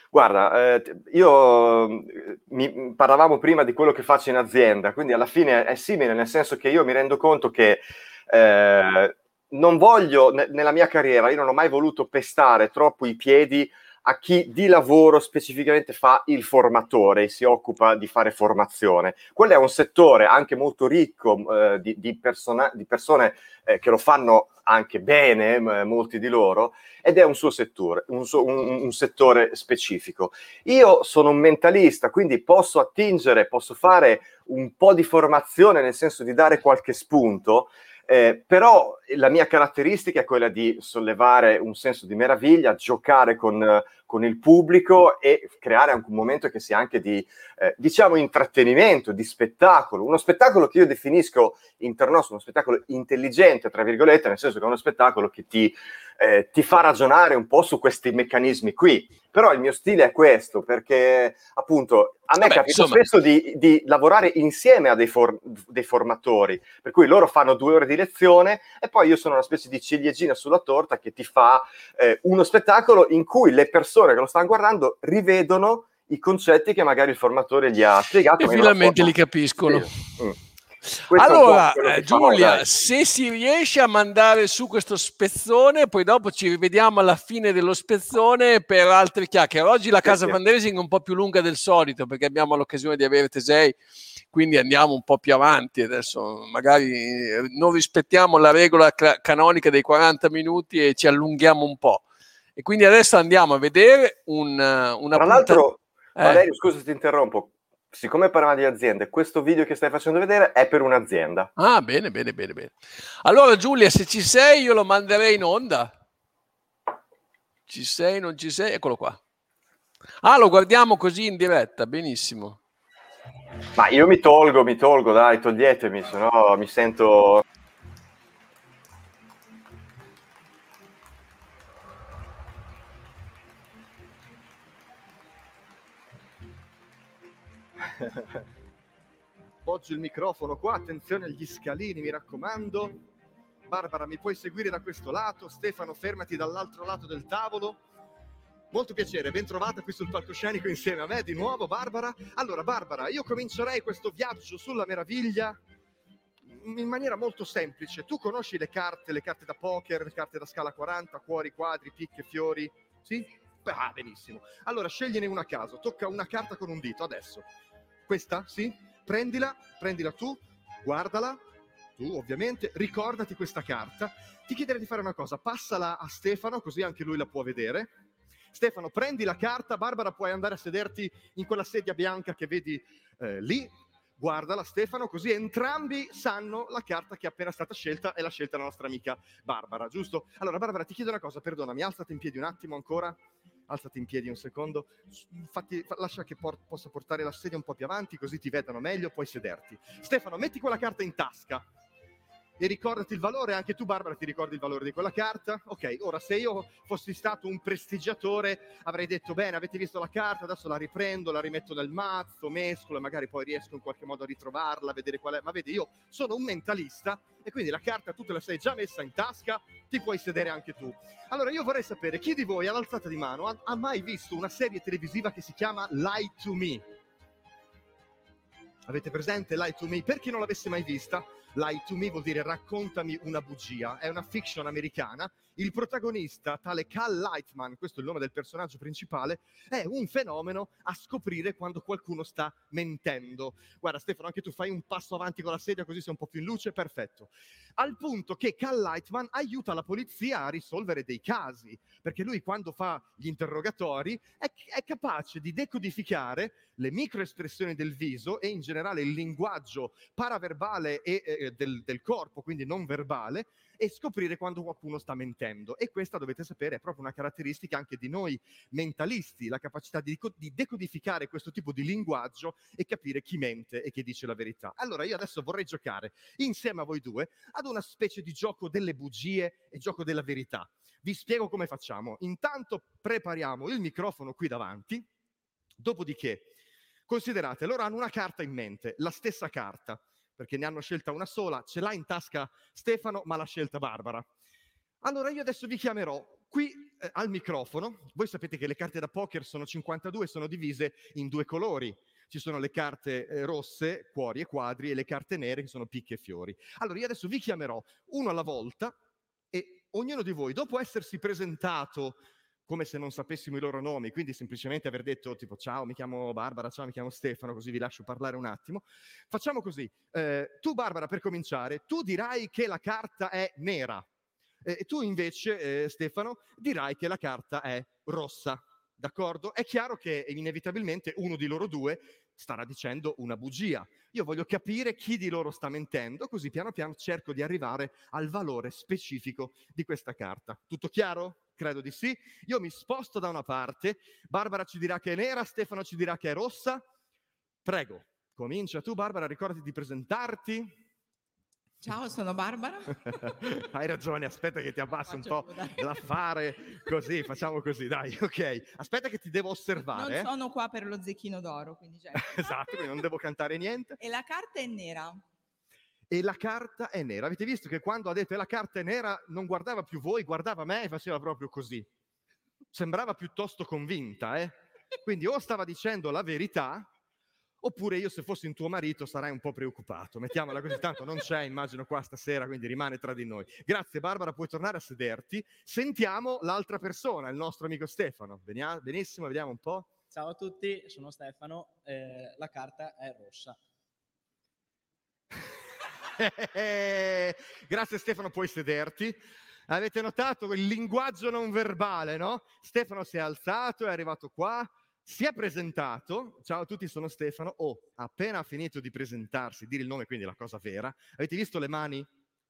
Guarda, eh, io mi, parlavamo prima di quello che faccio in azienda, quindi alla fine è simile, nel senso che io mi rendo conto che eh, non voglio, ne, nella mia carriera, io non ho mai voluto pestare troppo i piedi a chi di lavoro specificamente fa il formatore e si occupa di fare formazione. Quello è un settore anche molto ricco eh, di, di, persona, di persone eh, che lo fanno anche bene, eh, molti di loro, ed è un suo settore, un, suo, un, un settore specifico. Io sono un mentalista, quindi posso attingere, posso fare un po' di formazione, nel senso di dare qualche spunto, Eh, però la mia caratteristica è quella di sollevare un senso di meraviglia, giocare con, eh, con il pubblico e creare anche un momento che sia anche di, eh, diciamo, intrattenimento, di spettacolo. Uno spettacolo che io definisco internos, uno spettacolo intelligente, tra virgolette, nel senso che è uno spettacolo che ti, eh, ti fa ragionare un po' su questi meccanismi qui. Però il mio stile è questo, perché appunto a me Vabbè, capita insomma, spesso di, di lavorare insieme a dei, for, dei formatori, per cui loro fanno due ore di lezione e poi io sono una specie di ciliegina sulla torta che ti fa eh, uno spettacolo in cui le persone che lo stanno guardando rivedono i concetti che magari il formatore gli ha spiegato. e finalmente li capiscono. Sì. Mm. Allora, eh, Giulia, se si riesce a mandare su questo spezzone, poi dopo ci rivediamo alla fine dello spezzone per altre chiacchiere. Oggi la casa sì, fundraising è un po' più lunga del solito perché abbiamo l'occasione di avere Tesei, quindi andiamo un po' più avanti. Adesso magari non rispettiamo la regola canonica dei quaranta minuti e ci allunghiamo un po'. E quindi adesso andiamo a vedere un, una Tra punta... l'altro, eh. Valerio, scusa se ti interrompo, siccome parliamo di aziende, questo video che stai facendo vedere è per un'azienda. Ah, bene, bene, bene, bene. Allora, Giulia, se ci sei, io lo manderei in onda. Ci sei, non ci sei? Eccolo qua. Ah, lo guardiamo così in diretta, benissimo. Ma io mi tolgo, mi tolgo, dai, toglietemi, sennò mi sento... Poggio il microfono qua, attenzione agli scalini, mi raccomando. Barbara, mi puoi seguire da questo lato? Stefano, fermati dall'altro lato del tavolo. Molto piacere, ben trovata qui sul palcoscenico insieme a me di nuovo, Barbara. Allora, Barbara, io comincerei questo viaggio sulla meraviglia in maniera molto semplice. Tu conosci le carte, le carte da poker, le carte da scala quaranta, cuori, quadri, picche, fiori? Sì? Ah, benissimo. Allora, scegliene una a caso. Tocca una carta con un dito, adesso. Questa? Sì? Prendila, prendila tu, guardala, tu ovviamente, ricordati questa carta. Ti chiederei di fare una cosa, passala a Stefano, così anche lui la può vedere. Stefano, prendi la carta, Barbara, puoi andare a sederti in quella sedia bianca che vedi eh, lì. Guardala, Stefano, così entrambi sanno la carta che è appena stata scelta e l'ha scelta la nostra amica Barbara, giusto? Allora, Barbara, ti chiedo una cosa, perdonami, alzati in piedi un attimo ancora. Alzati in piedi un secondo, Fatti, lascia che por- possa portare la sedia un po' più avanti, così ti vedano meglio, puoi sederti. Stefano, metti quella carta in tasca e ricordati il valore, anche tu Barbara ti ricordi il valore di quella carta? Ok, ora se io fossi stato un prestigiatore avrei detto bene, avete visto la carta, adesso la riprendo, la rimetto nel mazzo, mescolo e magari poi riesco in qualche modo a ritrovarla, a vedere qual è, ma vedi io sono un mentalista e quindi la carta tu te la sei già messa in tasca, ti puoi sedere anche tu. Allora io vorrei sapere chi di voi all'alzata di mano ha, ha mai visto una serie televisiva che si chiama Lie to Me? Avete presente Lie to Me? Per chi non l'avesse mai vista, Lie to Me vuol dire raccontami una bugia, è una fiction americana. Il protagonista, tale Cal Lightman, questo è il nome del personaggio principale, è un fenomeno a scoprire quando qualcuno sta mentendo. Guarda Stefano, anche tu fai un passo avanti con la sedia così sei un po' più in luce, perfetto. Al punto che Cal Lightman aiuta la polizia a risolvere dei casi, perché lui quando fa gli interrogatori è, è capace di decodificare le microespressioni del viso e in generale il linguaggio paraverbale e eh, del, del corpo, quindi non verbale, e scoprire quando qualcuno sta mentendo. E questa, dovete sapere, è proprio una caratteristica anche di noi mentalisti, la capacità di, di decodificare questo tipo di linguaggio e capire chi mente e chi dice la verità. Allora io adesso vorrei giocare insieme a voi due ad una specie di gioco delle bugie e gioco della verità. Vi spiego come facciamo. Intanto prepariamo il microfono qui davanti, dopodiché considerate, loro hanno una carta in mente, la stessa carta, perché ne hanno scelta una sola, ce l'ha in tasca Stefano, ma l'ha scelta Barbara. Allora io adesso vi chiamerò, qui eh, al microfono, voi sapete che le carte da poker sono cinquantadue, sono divise in due colori. Ci sono le carte eh, rosse, cuori e quadri, e le carte nere che sono picche e fiori. Allora io adesso vi chiamerò uno alla volta e ognuno di voi, dopo essersi presentato come se non sapessimo i loro nomi, quindi semplicemente aver detto tipo ciao, mi chiamo Barbara, ciao, mi chiamo Stefano, così vi lascio parlare un attimo. Facciamo così, eh, tu Barbara, per cominciare, tu dirai che la carta è nera, e eh, tu invece, eh, Stefano, dirai che la carta è rossa, d'accordo? È chiaro che inevitabilmente uno di loro due starà dicendo una bugia. Io voglio capire chi di loro sta mentendo, così piano piano cerco di arrivare al valore specifico di questa carta. Tutto chiaro? Credo di sì. Io mi sposto da una parte, Barbara ci dirà che è nera, Stefano ci dirà che è rossa. Prego, comincia tu Barbara, ricordati di presentarti. Ciao, sono Barbara. Hai ragione, aspetta che ti abbasso un po' l'affare, così, facciamo così, dai, ok. Aspetta che ti devo osservare. Non sono qua per lo zecchino d'oro, quindi certo. Esatto, quindi non devo cantare niente. E la carta è nera. E la carta è nera. Avete visto che quando ha detto la carta è nera non guardava più voi, guardava me e faceva proprio così. Sembrava piuttosto convinta, eh? Quindi o stava dicendo la verità, oppure io se fossi un tuo marito sarei un po' preoccupato. Mettiamola così, tanto non c'è, immagino, qua stasera, quindi rimane tra di noi. Grazie Barbara, puoi tornare a sederti. Sentiamo l'altra persona, il nostro amico Stefano. Venia- benissimo, vediamo un po'. Ciao a tutti, sono Stefano, eh, la carta è rossa. Grazie Stefano, puoi sederti. Avete notato il linguaggio non verbale, no? Stefano si è alzato, è arrivato qua, si è presentato. Ciao a tutti, sono Stefano. Oh, appena ha finito di presentarsi, dire il nome, quindi la cosa vera. Avete visto le mani?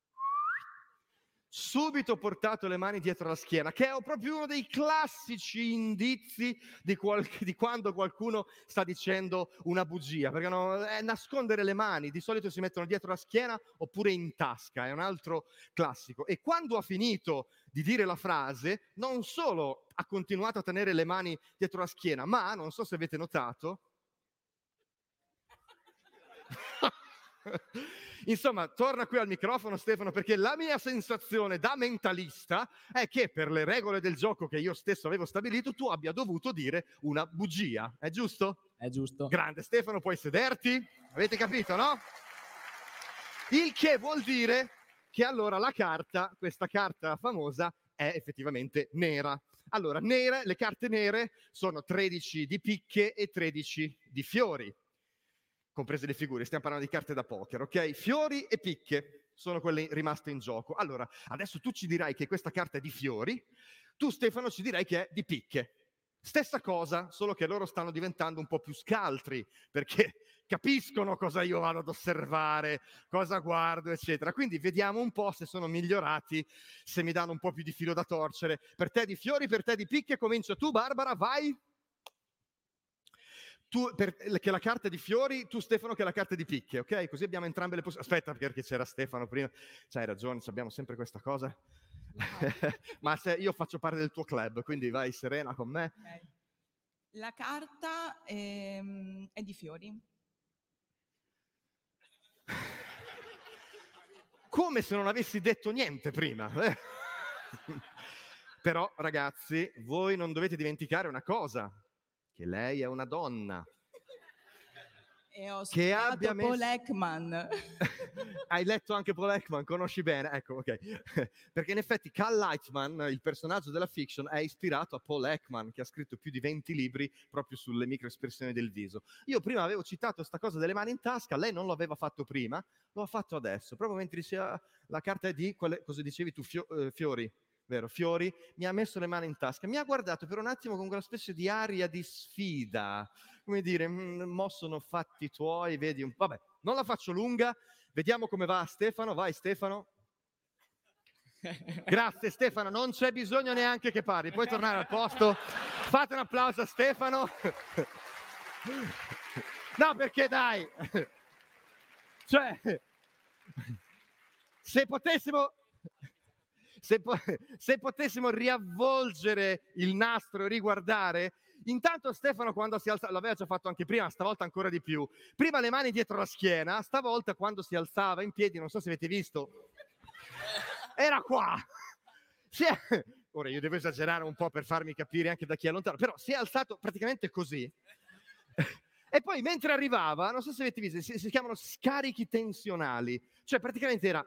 Subito portato le mani dietro la schiena, che è proprio uno dei classici indizi di, qual- di quando qualcuno sta dicendo una bugia, perché no, è nascondere le mani, di solito si mettono dietro la schiena oppure in tasca, è un altro classico. E quando ha finito di dire la frase, non solo ha continuato a tenere le mani dietro la schiena, ma, non so se avete notato, insomma, torna qui al microfono Stefano, perché la mia sensazione da mentalista è che per le regole del gioco che io stesso avevo stabilito tu abbia dovuto dire una bugia, è giusto? È giusto. Grande Stefano, puoi sederti? Avete capito, no? Il che vuol dire che allora la carta, questa carta famosa, è effettivamente nera. Allora, nere, le carte nere sono tredici di picche e tredici di fiori, comprese le figure, stiamo parlando di carte da poker, ok? Fiori e picche sono quelle rimaste in gioco. Allora, adesso tu ci dirai che questa carta è di fiori, tu Stefano ci dirai che è di picche. Stessa cosa, solo che loro stanno diventando un po' più scaltri, perché capiscono cosa io vado ad osservare, cosa guardo, eccetera. Quindi vediamo un po' se sono migliorati, se mi danno un po' più di filo da torcere. Per te di fiori, per te di picche, comincia tu Barbara, vai! Tu per, che la carta di fiori, tu Stefano che la carta di picche, ok? Così abbiamo entrambe le possibilità. Aspetta, perché c'era Stefano prima. C'hai ragione, abbiamo sempre questa cosa. Ma se io faccio parte del tuo club, quindi vai serena con me. Okay. La carta è, è di fiori. Come se non avessi detto niente prima. Però, ragazzi, voi non dovete dimenticare una cosa. Che lei è una donna. E ho che studiato abbia messo... Paul Ekman. Hai letto anche Paul Ekman, conosci bene, ecco, ok. Perché in effetti Cal Lightman, il personaggio della fiction, è ispirato a Paul Ekman, che ha scritto più di venti libri proprio sulle microespressioni del viso. Io prima avevo citato questa cosa delle mani in tasca, lei non lo aveva fatto prima, lo ha fatto adesso, proprio mentre diceva la carta è di, quelle, cosa dicevi tu, fio, eh, fiori. Vero, Fiori, mi ha messo le mani in tasca, mi ha guardato per un attimo con quella specie di aria di sfida, come dire, mo sono fatti tuoi, vedi un po'. Vabbè, non la faccio lunga, vediamo come va Stefano, vai Stefano. Grazie Stefano, non c'è bisogno neanche che parli, puoi tornare al posto, fate un applauso a Stefano. No, perché dai, cioè, se potessimo... Se, po- se potessimo riavvolgere il nastro e riguardare, intanto Stefano quando si alza, l'aveva già fatto anche prima, stavolta ancora di più, prima le mani dietro la schiena, stavolta quando si alzava in piedi, non so se avete visto, era qua, si è... ora io devo esagerare un po' per farmi capire anche da chi è lontano, però si è alzato praticamente così. E poi mentre arrivava, non so se avete visto, si, si chiamano scarichi tensionali, cioè praticamente era...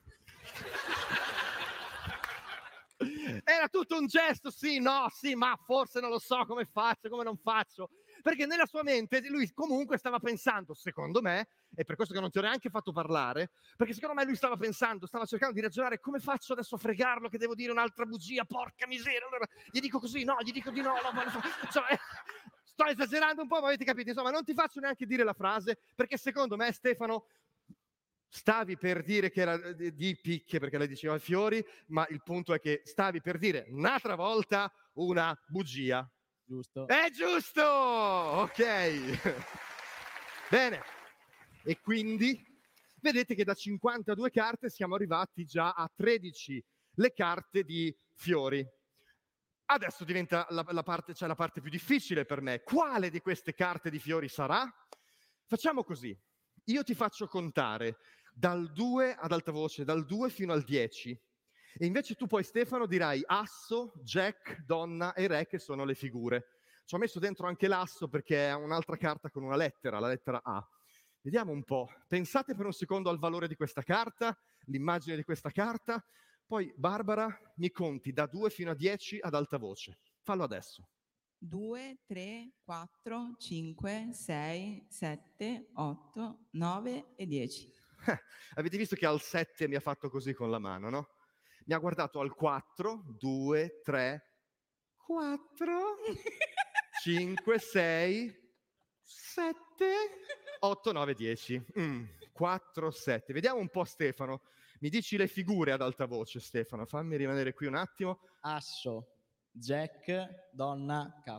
Era tutto un gesto, sì, no, sì, ma forse non lo so come faccio, come non faccio, perché nella sua mente lui comunque stava pensando, secondo me, e per questo che non ti ho neanche fatto parlare, perché secondo me lui stava pensando, stava cercando di ragionare come faccio adesso a fregarlo che devo dire un'altra bugia, porca miseria, allora gli dico così, no, gli dico di no, no, no, no. Insomma, eh, sto esagerando un po', ma avete capito, insomma, non ti faccio neanche dire la frase, perché secondo me, Stefano, stavi per dire che era di picche, perché lei diceva fiori, ma il punto è che stavi per dire un'altra volta una bugia. Giusto. È giusto! Ok. Bene. E quindi vedete che da cinquantadue carte siamo arrivati già a tredici le carte di fiori. Adesso diventa la, la parte, cioè la parte più difficile per me. Quale di queste carte di fiori sarà? Facciamo così. Io ti faccio contare dal due ad alta voce, dal due fino al dieci. E invece tu poi, Stefano, dirai asso, jack, donna e re, che sono le figure. Ci ho messo dentro anche l'asso perché è un'altra carta con una lettera, la lettera A. Vediamo un po'. Pensate per un secondo al valore di questa carta, l'immagine di questa carta. Poi, Barbara, mi conti da due fino a dieci ad alta voce. Fallo adesso. due, tre, quattro, cinque, sei, sette, otto, nove e dieci. Eh, avete visto che al sette mi ha fatto così con la mano, no? Mi ha guardato al quattro, due, tre, quattro, cinque, sei, sette, otto, nove, dieci. Mm, quattro, sette. Vediamo un po', Stefano. Mi dici le figure ad alta voce, Stefano. Fammi rimanere qui un attimo. Asso, jack, donna, K.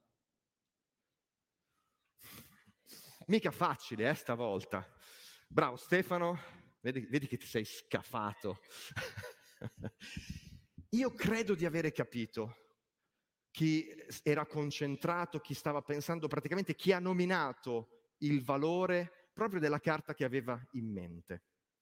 Mica facile, eh, stavolta. Bravo, Stefano. Vedi, vedi che ti sei scafato. Io credo di avere capito chi era concentrato, chi stava pensando, praticamente chi ha nominato il valore proprio della carta che aveva in mente.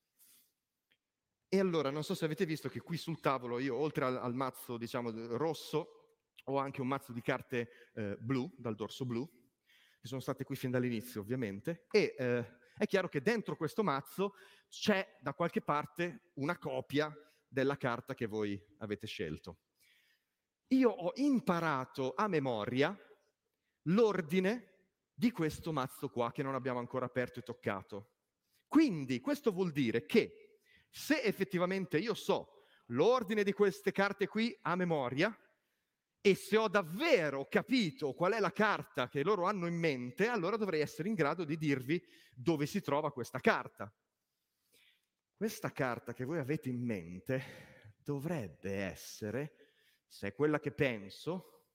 E allora, non so se avete visto che qui sul tavolo io, oltre al, al mazzo, diciamo, rosso, ho anche un mazzo di carte eh, blu, dal dorso blu, che sono state qui fin dall'inizio, ovviamente, e eh, è chiaro che dentro questo mazzo c'è da qualche parte una copia della carta che voi avete scelto. Io ho imparato a memoria l'ordine di questo mazzo qua, che non abbiamo ancora aperto e toccato. Quindi questo vuol dire che se effettivamente io so l'ordine di queste carte qui a memoria, e se ho davvero capito qual è la carta che loro hanno in mente, allora dovrei essere in grado di dirvi dove si trova questa carta. Questa carta che voi avete in mente dovrebbe essere, se è quella che penso,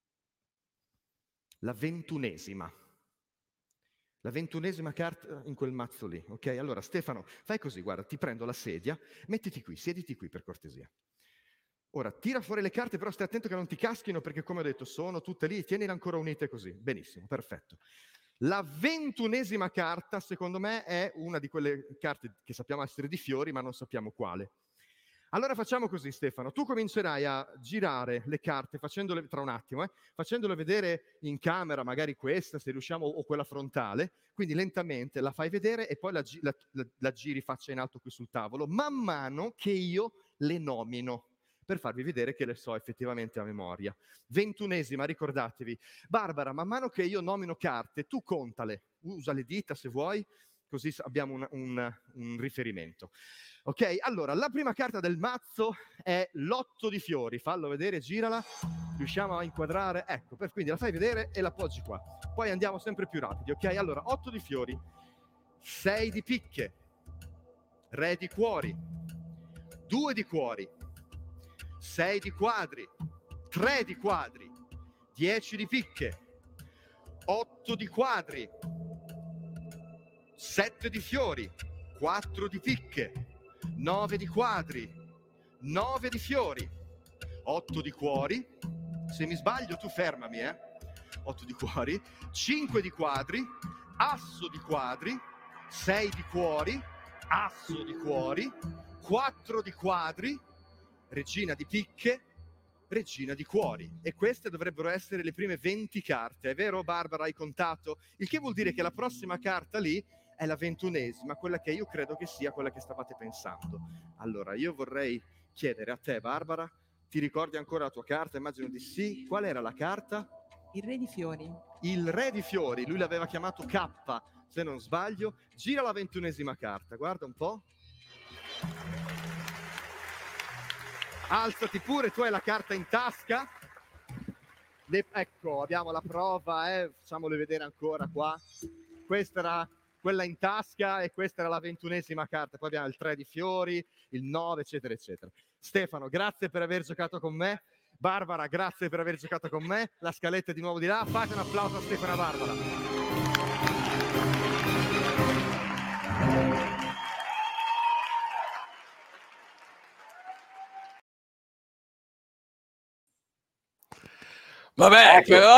la ventunesima. La ventunesima carta in quel mazzo lì, ok? Allora, Stefano, fai così, guarda, ti prendo la sedia, mettiti qui, siediti qui per cortesia. Ora, tira fuori le carte, però stai attento che non ti caschino, perché come ho detto, sono tutte lì, tienile ancora unite così. Benissimo, perfetto. La ventunesima carta, secondo me, è una di quelle carte che sappiamo essere di fiori, ma non sappiamo quale. Allora facciamo così, Stefano. Tu comincerai a girare le carte, facendole, tra un attimo, eh, facendole vedere in camera, magari questa, se riusciamo, o quella frontale. Quindi lentamente la fai vedere e poi la, la, la, la giri faccia in alto qui sul tavolo, man mano che io le nomino, per farvi vedere che le so effettivamente a memoria. Ventunesima, ricordatevi. Barbara, man mano che io nomino carte, tu contale, usa le dita se vuoi, così abbiamo un, un, un riferimento. Ok, allora, la prima carta del mazzo è l'otto di fiori. Fallo vedere, girala, riusciamo a inquadrare. Ecco, per, quindi la fai vedere e l'appoggi qua. Poi andiamo sempre più rapidi, ok? Allora, otto di fiori, sei di picche, re di cuori, due di cuori, sei di quadri, tre di quadri, dieci di picche, otto di quadri, sette di fiori, quattro di picche, nove di quadri, nove di fiori, otto di cuori, se mi sbaglio tu fermami, eh, otto di cuori, cinque di quadri, asso di quadri, sei di cuori, asso di cuori, quattro di quadri, regina di picche, regina di cuori, e queste dovrebbero essere le prime venti carte, è vero Barbara, hai contato? Il che vuol dire che la prossima carta lì è la ventunesima, quella che io credo che sia quella che stavate pensando. Allora io vorrei chiedere a te Barbara, ti ricordi ancora la tua carta? Immagino di sì. Qual era la carta? Il re di fiori. Il re di fiori, lui l'aveva chiamato K, se non sbaglio. Gira la ventunesima carta, guarda un po'. Alzati pure, tu hai la carta in tasca. Le, ecco, abbiamo la prova, eh. Facciamole vedere ancora qua. Questa era quella in tasca e questa era la ventunesima carta. Poi abbiamo il tre di fiori, il nove, eccetera, eccetera. Stefano, grazie per aver giocato con me. Barbara, grazie per aver giocato con me. La scaletta è di nuovo di là. Fate un applauso a Stefano e a Barbara. Vabbè, Ecco. però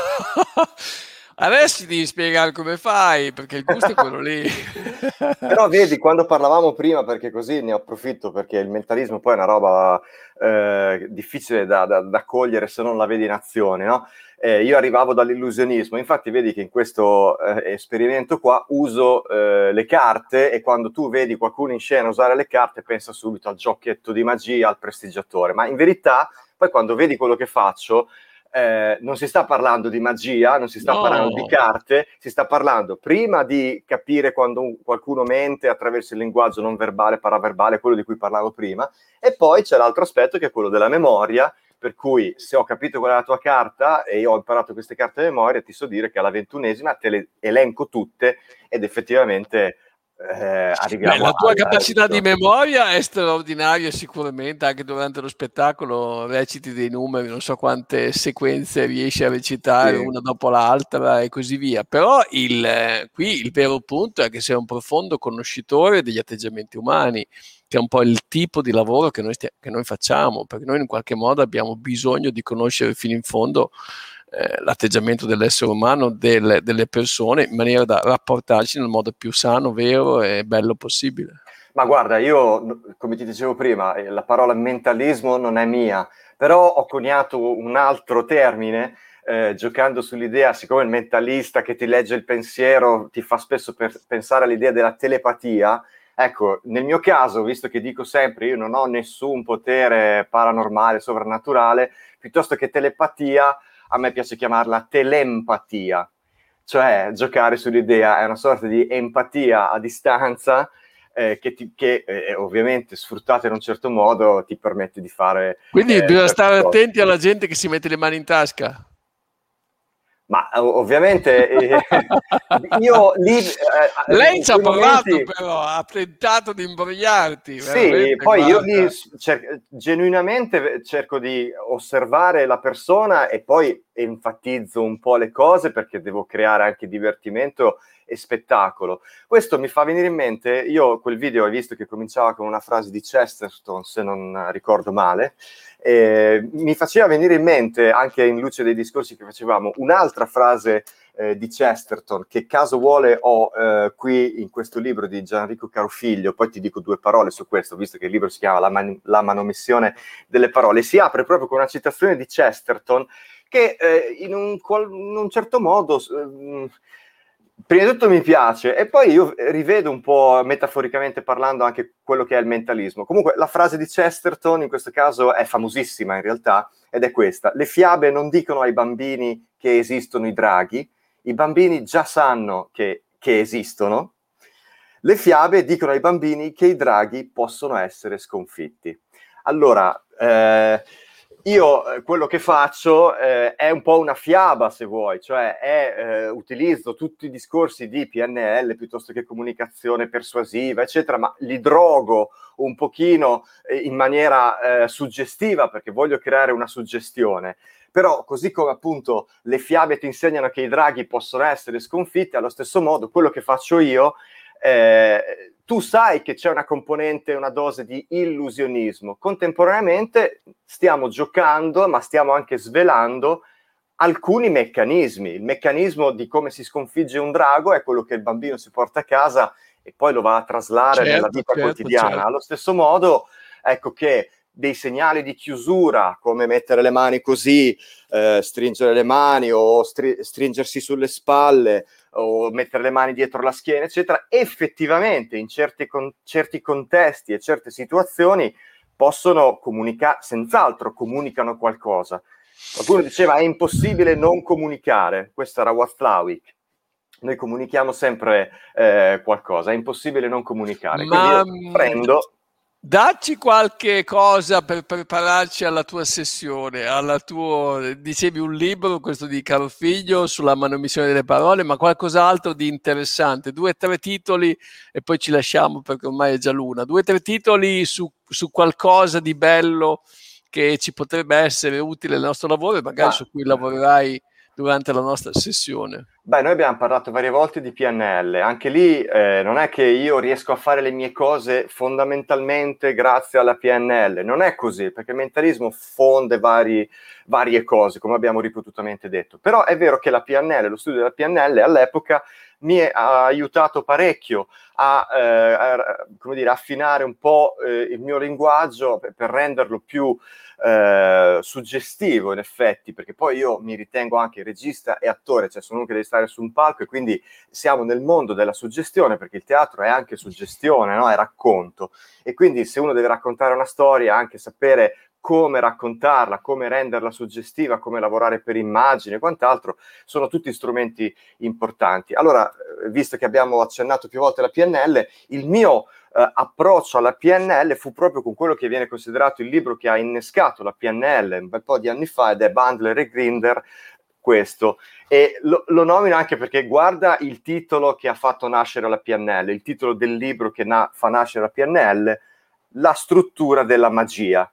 adesso devi spiegare come fai, perché il gusto è quello lì. Però vedi, quando parlavamo prima, perché così ne approfitto, perché il mentalismo poi è una roba eh, difficile da, da, da cogliere se non la vedi in azione, no? Eh, io arrivavo dall'illusionismo, infatti vedi che in questo eh, esperimento qua uso eh, le carte, e quando tu vedi qualcuno in scena usare le carte pensa subito al giochetto di magia, al prestigiatore, ma in verità poi quando vedi quello che faccio Eh, non si sta parlando di magia, non si sta No. parlando di carte, si sta parlando prima di capire quando un, qualcuno mente attraverso il linguaggio non verbale, paraverbale, quello di cui parlavo prima, e poi c'è l'altro aspetto che è quello della memoria, per cui se ho capito qual è la tua carta e io ho imparato queste carte a memoria, ti so dire che alla ventunesima te le elenco tutte ed effettivamente eh, arriviamo. Beh, la tua alla- capacità di memoria è straordinaria, sicuramente anche durante lo spettacolo reciti dei numeri, non so quante sequenze riesci a recitare Sì. una dopo l'altra e così via, però il, eh, qui il vero punto è che sei un profondo conoscitore degli atteggiamenti umani, che è un po' il tipo di lavoro che noi, stia- che noi facciamo, perché noi in qualche modo abbiamo bisogno di conoscere fino in fondo eh, l'atteggiamento dell'essere umano, delle, delle persone, in maniera da rapportarci nel modo più sano, vero e bello possibile. Ma guarda, io, come ti dicevo prima, eh, la parola mentalismo non è mia, però ho coniato un altro termine, eh, giocando sull'idea, siccome il mentalista che ti legge il pensiero ti fa spesso per pensare all'idea della telepatia. Ecco, nel mio caso, visto che dico sempre io non ho nessun potere paranormale, sovrannaturale, piuttosto che telepatia, a me piace chiamarla telempatia, cioè giocare sull'idea, è una sorta di empatia a distanza, eh, che, ti, che eh, ovviamente sfruttata in un certo modo ti permette di fare... Quindi eh, bisogna certe stare cose. attenti alla gente che si mette le mani in tasca. Ma ov- ovviamente eh, io lì... eh, Lei in ci ha quei provato, momenti- però ha tentato di imbrogliarti. Sì, veramente, poi io guarda. lì cer- genuinamente cerco di osservare la persona e poi enfatizzo un po' le cose perché devo creare anche divertimento e spettacolo. Questo mi fa venire in mente, io quel video hai visto che cominciava con una frase di Chesterton, se non ricordo male, eh, mi faceva venire in mente, anche in luce dei discorsi che facevamo, un'altra frase eh, di Chesterton, che caso vuole ho eh, qui in questo libro di Gianrico Carofiglio, poi ti dico due parole su questo, visto che il libro si chiama La, man- la manomissione delle parole. Si apre proprio con una citazione di Chesterton che eh, in, un, in un certo modo... Eh, prima di tutto mi piace e poi io rivedo un po' metaforicamente parlando anche quello che è il mentalismo. Comunque la frase di Chesterton in questo caso è famosissima in realtà ed è questa: le fiabe non dicono ai bambini che esistono i draghi, i bambini già sanno che, che esistono, le fiabe dicono ai bambini che i draghi possono essere sconfitti. Allora, eh, io eh, quello che faccio eh, è un po' una fiaba, se vuoi, cioè è, eh, utilizzo tutti i discorsi di P N L piuttosto che comunicazione persuasiva, eccetera, ma li drogo un pochino eh, in maniera eh, suggestiva perché voglio creare una suggestione. Però così come appunto le fiabe ti insegnano che i draghi possono essere sconfitti, allo stesso modo quello che faccio io, eh, tu sai che c'è una componente, una dose di illusionismo. Contemporaneamente stiamo giocando, ma stiamo anche svelando alcuni meccanismi. Il meccanismo di come si sconfigge un drago è quello che il bambino si porta a casa e poi lo va a traslare Certo, nella vita certo, quotidiana. certo. Allo stesso modo, ecco che dei segnali di chiusura, come mettere le mani così, eh, stringere le mani o stri- stringersi sulle spalle o mettere le mani dietro la schiena, eccetera, effettivamente in certi, con- certi contesti e certe situazioni possono comunicare, senz'altro comunicano qualcosa. Qualcuno diceva è impossibile non comunicare, questo era Watzlawick. Noi comunichiamo sempre eh, qualcosa, è impossibile non comunicare. Ma Quindi io prendo... Dacci qualche cosa per prepararci alla tua sessione, alla tua, dicevi un libro, questo di Carofiglio, sulla manomissione delle parole, ma qualcos'altro di interessante, due o tre titoli e poi ci lasciamo perché ormai è già l'una, due o tre titoli su, su qualcosa di bello che ci potrebbe essere utile nel nostro lavoro e magari ah. su cui lavorerai durante la nostra sessione. Beh, noi abbiamo parlato varie volte di P N L, anche lì eh, non è che io riesco a fare le mie cose fondamentalmente grazie alla P N L, non è così, perché il mentalismo fonde vari, varie cose, come abbiamo ripetutamente detto, però è vero che la P N L, lo studio della P N L all'epoca mi ha aiutato parecchio a, eh, a come dire, affinare un po' eh, il mio linguaggio per, per renderlo più eh, suggestivo in effetti, perché poi io mi ritengo anche regista e attore, cioè sono uno che deve stare su un palco e quindi siamo nel mondo della suggestione, perché il teatro è anche suggestione, no? È racconto, e quindi se uno deve raccontare una storia, anche sapere come raccontarla, come renderla suggestiva, come lavorare per immagine e quant'altro, sono tutti strumenti importanti. Allora, visto che abbiamo accennato più volte alla P N L, il mio eh, approccio alla P N L fu proprio con quello che viene considerato il libro che ha innescato la P N L un bel po' di anni fa, ed è Bandler e Grinder, questo. E lo, lo nomino anche perché guarda il titolo che ha fatto nascere la P N L, il titolo del libro che na- fa nascere la P N L, La struttura della magia.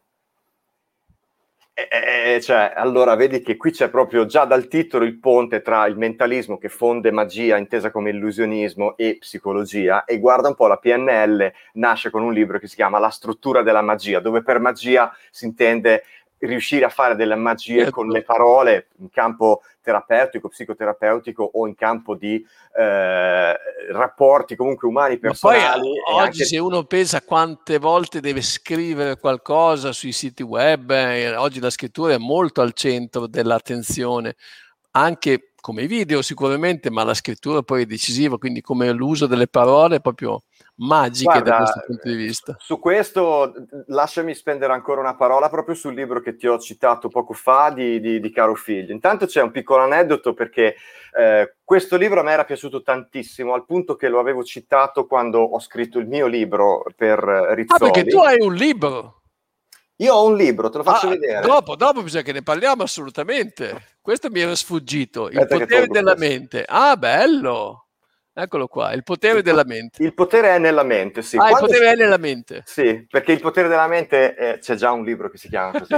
Eh, cioè, allora vedi che qui c'è proprio già dal titolo il ponte tra il mentalismo che fonde magia intesa come illusionismo e psicologia, e guarda un po', la P N L nasce con un libro che si chiama La struttura della magia, dove per magia si intende riuscire a fare delle magie certo. con le parole in campo terapeutico, psicoterapeutico o in campo di eh, rapporti comunque umani personali. Ma poi oggi anche... se uno pensa quante volte deve scrivere qualcosa sui siti web, eh, oggi la scrittura è molto al centro dell'attenzione, anche come video sicuramente, ma la scrittura poi è decisiva, quindi come l'uso delle parole è proprio magiche. Guarda, da questo punto di vista. Su questo lasciami spendere ancora una parola proprio sul libro che ti ho citato poco fa di, di, di Carofiglio. Intanto c'è un piccolo aneddoto, perché eh, questo libro a me era piaciuto tantissimo, al punto che lo avevo citato quando ho scritto il mio libro per Rizzoli. Ah, perché tu hai un libro? Io ho un libro, te lo faccio ah, vedere. Dopo, dopo bisogna che ne parliamo assolutamente. Questo mi era sfuggito. Il Aspetta potere della questo. mente. Ah, bello. Eccolo qua, il potere il, della mente. Il potere è nella mente, sì. Ah, Quando il potere è nella mente. Sì, perché il potere della mente, eh, c'è già un libro che si chiama così.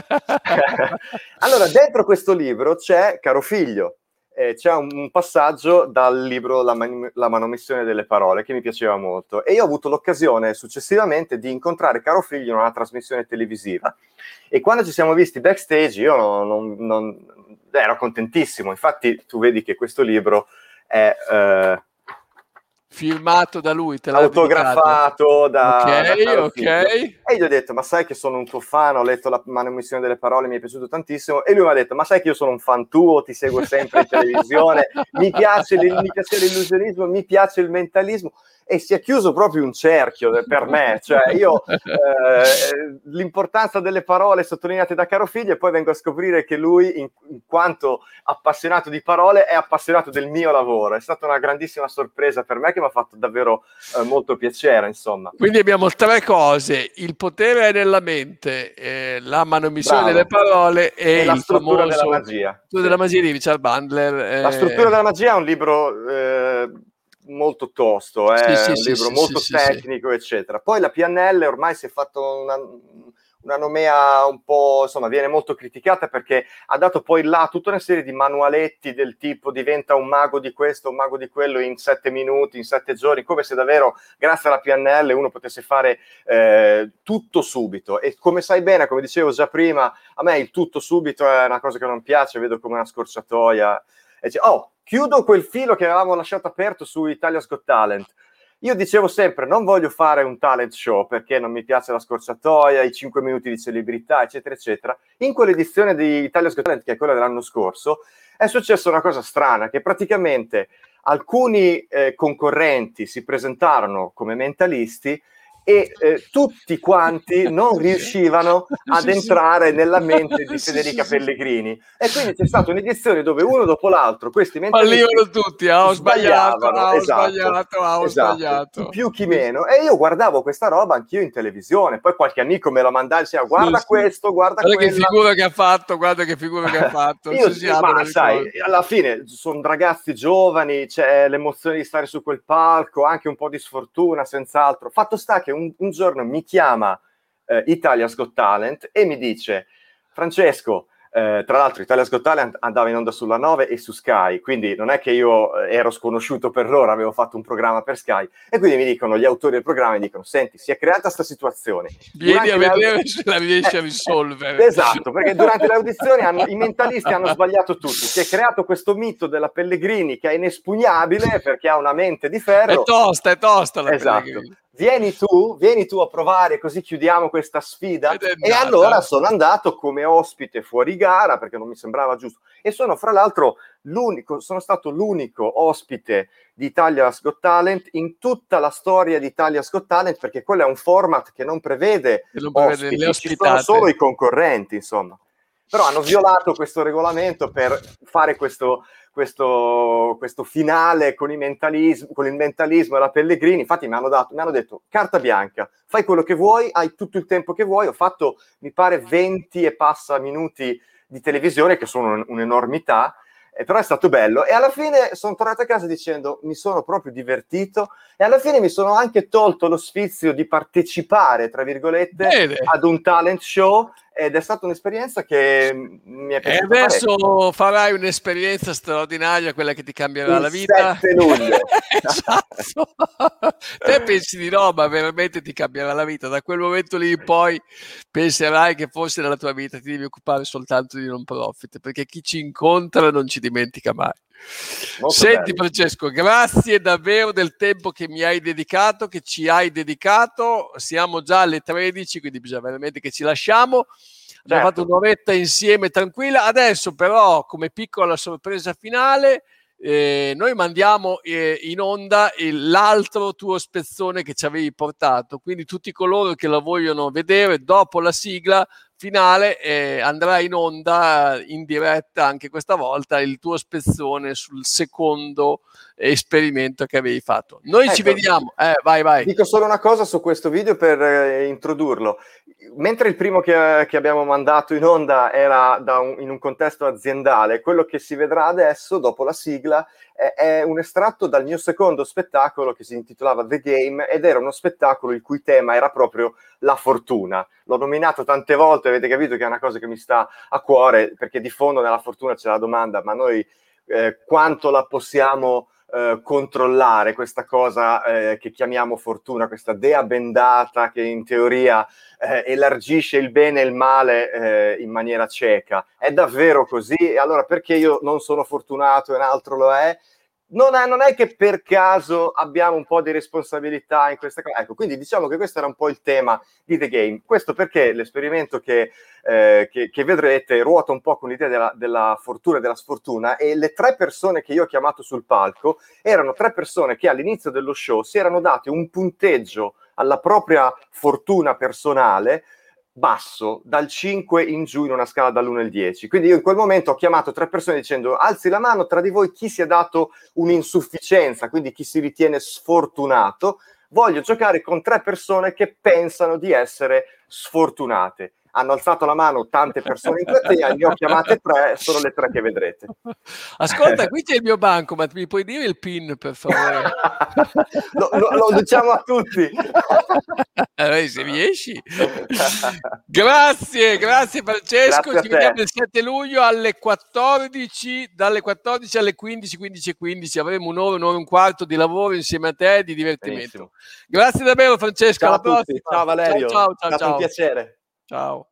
Allora, dentro questo libro c'è, Carofiglio, eh, c'è un, un passaggio dal libro La, man- la manomissione delle parole, che mi piaceva molto. E io ho avuto l'occasione successivamente di incontrare Carofiglio in una trasmissione televisiva. E quando ci siamo visti backstage, io non, non, non, ero contentissimo. Infatti, tu vedi che questo libro è... Eh, firmato da lui, te l'ha autografato da, okay, da ok. E gli ho detto, ma sai che sono un tuo fan, ho letto La manomissione delle parole, mi è piaciuto tantissimo. E lui mi ha detto, ma sai che io sono un fan tuo, ti seguo sempre in televisione, mi piace, mi piace l'illusionismo, mi piace il mentalismo. E si è chiuso proprio un cerchio per me, cioè io eh, l'importanza delle parole sottolineate da Carofiglio, e poi vengo a scoprire che lui, in, in quanto appassionato di parole, è appassionato del mio lavoro. È stata una grandissima sorpresa per me, che mi ha fatto davvero eh, molto piacere, insomma. Quindi abbiamo tre cose: il potere è nella mente, eh, la manomissione Bravo. delle parole e, e la il struttura famoso della magia. Sì. della magia di Richard Bandler. Eh... La struttura della magia è un libro eh, molto tosto, è sì, un sì, libro sì, molto sì, tecnico, sì. eccetera. Poi la P N L ormai si è fatto una, una nomea un po', insomma, viene molto criticata, perché ha dato poi là tutta una serie di manualetti del tipo diventa un mago di questo, un mago di quello in sette minuti, in sette giorni, come se davvero grazie alla P N L uno potesse fare eh, tutto subito. E come sai bene, come dicevo già prima, a me il tutto subito è una cosa che non piace, vedo come una scorciatoia. E dice, oh, chiudo quel filo che avevamo lasciato aperto su Italia's Got Talent. Io dicevo sempre, non voglio fare un talent show perché non mi piace la scorciatoia, i cinque minuti di celebrità, eccetera, eccetera. In quell'edizione di Italia's Got Talent, che è quella dell'anno scorso, è successa una cosa strana, che praticamente alcuni eh, concorrenti si presentarono come mentalisti e eh, tutti quanti non riuscivano ad Sì, sì. entrare nella mente di Sì, Federica sì, sì. Pellegrini, e quindi c'è stata un'edizione dove uno dopo l'altro questi mentalisti Fallivano tutti, ah, ho sbagliato, sbagliavano, ah, ho esatto, sbagliato, ah, ho esatto, sbagliato. chi più chi meno, e io guardavo questa roba anch'io in televisione, poi qualche amico me lo mandava e diceva guarda Sì, sì. questo, guarda Guarda che quella. figura che ha fatto, guarda che figura che ha fatto. Io, Sì, sì, ah, me lo ma sai, ricordo. alla fine sono ragazzi giovani, c'è l'emozione di stare su quel palco, anche un po' di sfortuna, senz'altro. Fatto sta che un, un giorno mi chiama eh, Italia's Got Talent e mi dice: Francesco, eh, tra l'altro Italia's Got Talent andava in onda sulla nove e su Sky, quindi non è che io eh, ero sconosciuto per loro, avevo fatto un programma per Sky, e quindi mi dicono, gli autori del programma mi dicono: senti, si è creata questa situazione. Vieni a Durante le aud- vedere se la riesci Eh, a risolvere. eh, esatto, perché durante le audizioni hanno- i mentalisti hanno sbagliato tutti. Si è creato questo mito della Pellegrini che è inespugnabile perché ha una mente di È ferro. tosta, è tosta la Esatto. Pellegrini. Vieni tu, vieni tu a provare, così chiudiamo questa sfida. Ed è E andata. allora sono andato come ospite fuori gara perché non mi sembrava giusto. E sono fra l'altro l'unico, sono stato l'unico ospite di Italia's Got Talent in tutta la storia di Italia's Got Talent, perché quello è un format che non prevede E non prevede ospiti, le ci sono ospitate. solo i concorrenti, insomma. Però hanno violato questo regolamento per fare questo, questo, questo finale con, i mentalismo, con il mentalismo e la Pellegrini. Infatti mi hanno, dato, mi hanno detto carta bianca, fai quello che vuoi, hai tutto il tempo che vuoi. Ho fatto, mi pare, venti e passa minuti di televisione, che sono un'enormità, eh, però è stato bello. E alla fine sono tornato a casa dicendo mi sono proprio divertito, e alla fine mi sono anche tolto lo sfizio di partecipare, tra virgolette, Bene. ad un talent show, ed è stata un'esperienza che mi è E piaciuta parecchio. adesso farai un'esperienza straordinaria, quella che ti cambierà Il la vita. sette luglio. Esatto. Te pensi di no, ma veramente ti cambierà la vita. Da quel momento lì in poi penserai che forse nella tua vita ti devi occupare soltanto di non profit, perché chi ci incontra non ci dimentica mai. Molto Senti bello. Francesco, grazie davvero del tempo che mi hai dedicato, che ci hai dedicato. Siamo già alle tredici, quindi bisogna veramente che ci lasciamo. Abbiamo Certo. fatto un'oretta insieme tranquilla. Adesso però, come piccola sorpresa finale, eh, noi mandiamo eh, in onda il, l'altro tuo spezzone che ci avevi portato, quindi tutti coloro che la vogliono vedere dopo la sigla finale eh, andrà in onda in diretta anche questa volta il tuo spezzone sul secondo esperimento che avevi fatto. Noi Ecco, ci vediamo, eh, vai vai. Dico solo una cosa su questo video per eh, introdurlo. Mentre il primo che, che abbiamo mandato in onda era da un, in un contesto aziendale, quello che si vedrà adesso, dopo la sigla, è, è un estratto dal mio secondo spettacolo che si intitolava The Game, ed era uno spettacolo il cui tema era proprio la fortuna. L'ho nominato tante volte, avete capito che è una cosa che mi sta a cuore, perché di fondo nella fortuna c'è la domanda: ma noi eh, quanto la possiamo eh, controllare, questa cosa eh, che chiamiamo fortuna, questa dea bendata che in teoria eh, elargisce il bene e il male eh, in maniera cieca? È davvero così? E allora perché io non sono fortunato e un altro lo è? Non è, non è che per caso abbiamo un po' di responsabilità in questa cosa. Ecco, quindi diciamo che questo era un po' il tema di The Game. Questo perché l'esperimento che, eh, che, che vedrete ruota un po' con l'idea della, della fortuna e della sfortuna, e le tre persone che io ho chiamato sul palco erano tre persone che all'inizio dello show si erano date un punteggio alla propria fortuna personale basso, dal cinque in giù, in una scala dall'uno al dieci. Quindi io in quel momento ho chiamato tre persone dicendo: alzi la mano tra di voi chi si è dato un'insufficienza, quindi chi si ritiene sfortunato. Voglio giocare con tre persone che pensano di essere sfortunate. Hanno alzato la mano tante persone in platea, ne ho chiamate tre, sono le tre che vedrete. Ascolta, qui c'è il mio banco, ma mi puoi dire il PIN per favore? lo, lo, lo diciamo a tutti. Eh, se riesci. Grazie, grazie Francesco. Grazie a Ci te. vediamo il sette luglio alle quattordici, dalle quattordici alle quindici, quindici e quindici. Avremo un'ora, un'ora e un quarto di lavoro insieme a te, di divertimento. Benissimo. Grazie davvero Francesco, Ciao alla a tutti. prossima. Ciao Valerio, Ciao, ciao, è ciao, stato un ciao. piacere. Ciao.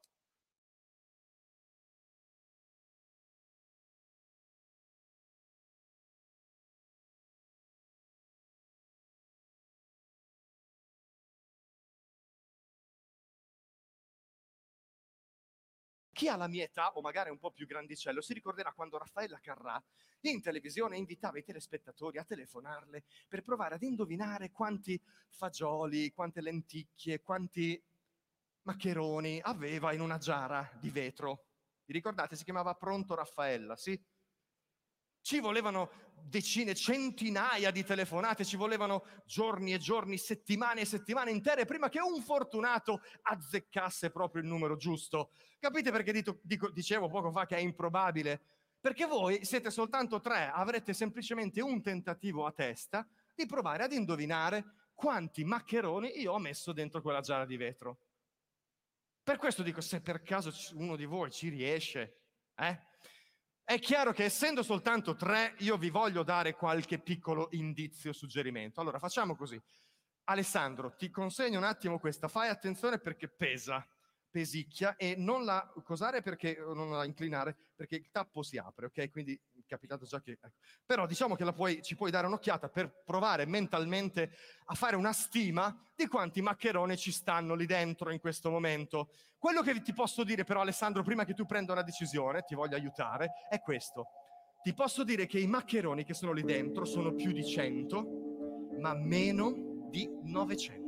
chi ha la mia età, o magari un po' più grandicello, si ricorderà quando Raffaella Carrà in televisione invitava i telespettatori a telefonarle per provare ad indovinare quanti fagioli, quante lenticchie, quanti maccheroni aveva in una giara di vetro. Vi ricordate? Si chiamava Pronto Raffaella, sì? Ci volevano decine, centinaia di telefonate, ci volevano giorni e giorni, settimane e settimane intere prima che un fortunato azzeccasse proprio il numero giusto. Capite perché dito, dico, dicevo poco fa che è improbabile? Perché voi siete soltanto tre, avrete semplicemente un tentativo a testa di provare ad indovinare quanti maccheroni io ho messo dentro quella giara di vetro. Per questo dico, se per caso uno di voi ci riesce, eh? È chiaro che essendo soltanto tre, io vi voglio dare qualche piccolo indizio, suggerimento. Allora, facciamo così. Alessandro, ti consegno un attimo questa, fai attenzione perché pesa, pesicchia, e non la cosare perché, non la inclinare, perché il tappo si apre, ok? Quindi è capitato già che... Ecco. Però diciamo che la puoi, ci puoi dare un'occhiata per provare mentalmente a fare una stima di quanti maccheroni ci stanno lì dentro in questo momento. Quello che ti posso dire però, Alessandro, prima che tu prenda una decisione, ti voglio aiutare, è questo. Ti posso dire che i maccheroni che sono lì dentro sono più di cento, ma meno di novecento.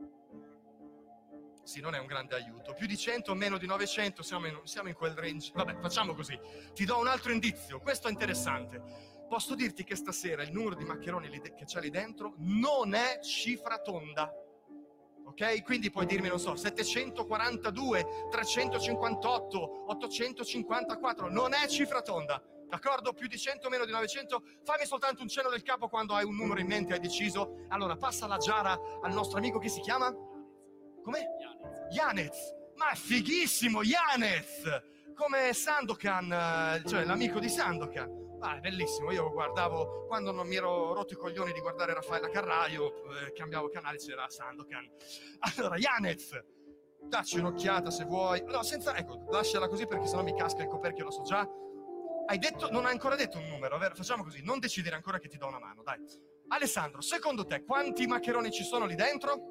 Sì, non è un grande aiuto. Più di cento, meno di novecento, siamo in, siamo in quel range. Vabbè, facciamo così. Ti do un altro indizio, questo è interessante. Posso dirti che stasera il numero di maccheroni lì de- che c'è lì dentro non è cifra tonda. Ok? Quindi puoi dirmi, non so, settecentoquarantadue, trecentocinquantotto, ottocentocinquantaquattro. Non è cifra tonda. D'accordo? Più di cento, meno di novecento. Fammi soltanto un cenno del capo quando hai un numero in mente, hai deciso. Allora, passa la giara al nostro amico che si chiama... Come? Yanez. Ma è fighissimo, Yanez! Come Sandokan, cioè l'amico di Sandokan. Ah, è bellissimo. Io guardavo, quando non mi ero rotto i coglioni di guardare Raffaella Carrà, io eh, cambiavo canale, c'era Sandokan. Allora, Yanez, dacci un'occhiata se vuoi. No, senza, ecco, lasciala così perché sennò mi casca il coperchio, lo so già. Hai detto, non hai ancora detto un numero, vero? Facciamo così, non decidere ancora che ti do una mano, dai. Alessandro, secondo te quanti maccheroni ci sono lì dentro?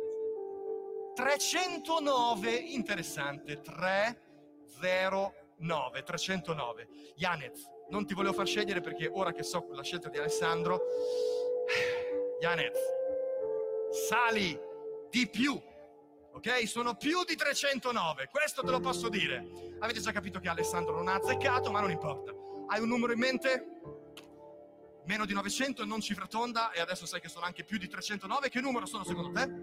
trecentonove, interessante, trecentonove, trecentonove. Yanez, non ti volevo far scegliere perché ora che so la scelta di Alessandro, Yanez, sali di più, ok? Sono più di trecentonove, questo te lo posso dire. Avete già capito che Alessandro non ha azzeccato, ma non importa. Hai un numero in mente? Meno di novecento, non cifra tonda, e adesso sai che sono anche più di trecentonove. Che numero sono secondo te?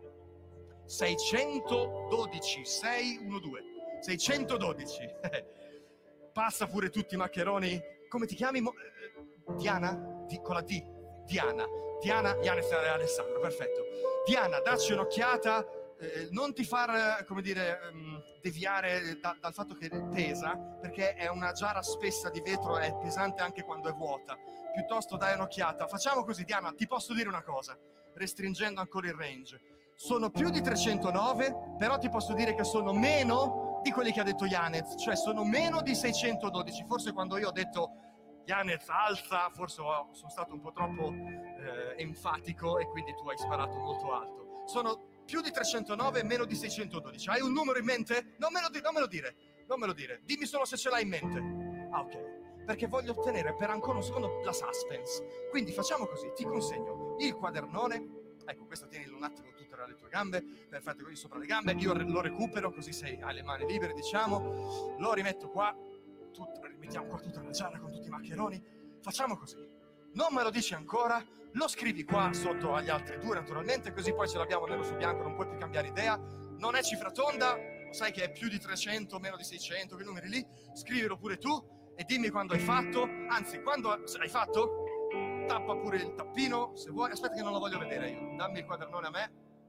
seicentododici, sei uno due, seicentododici. Passa pure tutti i maccheroni. Come ti chiami? Mo- Diana? Di- con la D. Diana. Diana, Yanez e Alessandro, perfetto. Diana, dacci un'occhiata. Eh, non ti far, come dire, um, deviare da, dal fatto che pesa, perché è una giara spessa di vetro, è pesante anche quando è vuota. Piuttosto dai un'occhiata. Facciamo così, Diana, ti posso dire una cosa, restringendo ancora il range. Sono più di trecentonove, però ti posso dire che sono meno di quelli che ha detto Yanez, cioè sono meno di seicentododici. Forse quando io ho detto Yanez alza, forse ho, sono stato un po' troppo eh, enfatico e quindi tu hai sparato molto alto. Sono più di trecentonove e meno di seicentododici. Hai un numero in mente? Non me lo, di- non me lo dire, non me lo dire. Dimmi solo se ce l'hai in mente. Ah, ok. Perché voglio ottenere per ancora un secondo la suspense. Quindi facciamo così, ti consegno il quadernone. Ecco, questo tienilo un attimo tu tra le tue gambe, perfetto, così sopra le gambe, io lo recupero così sei, hai le mani libere, diciamo, lo rimetto qua, tutto, rimettiamo qua tutta la giara con tutti i maccheroni. Facciamo così, non me lo dici ancora, lo scrivi qua sotto agli altri due naturalmente, così poi ce l'abbiamo nero su bianco, non puoi più cambiare idea. Non è cifra tonda, sai che è più di trecento, meno di seicento, quei numeri lì, scrivilo pure tu e dimmi quando hai fatto, anzi, quando hai fatto? Tappa pure il tappino, se vuoi. Aspetta che non lo voglio vedere io. Dammi il quadernone a me.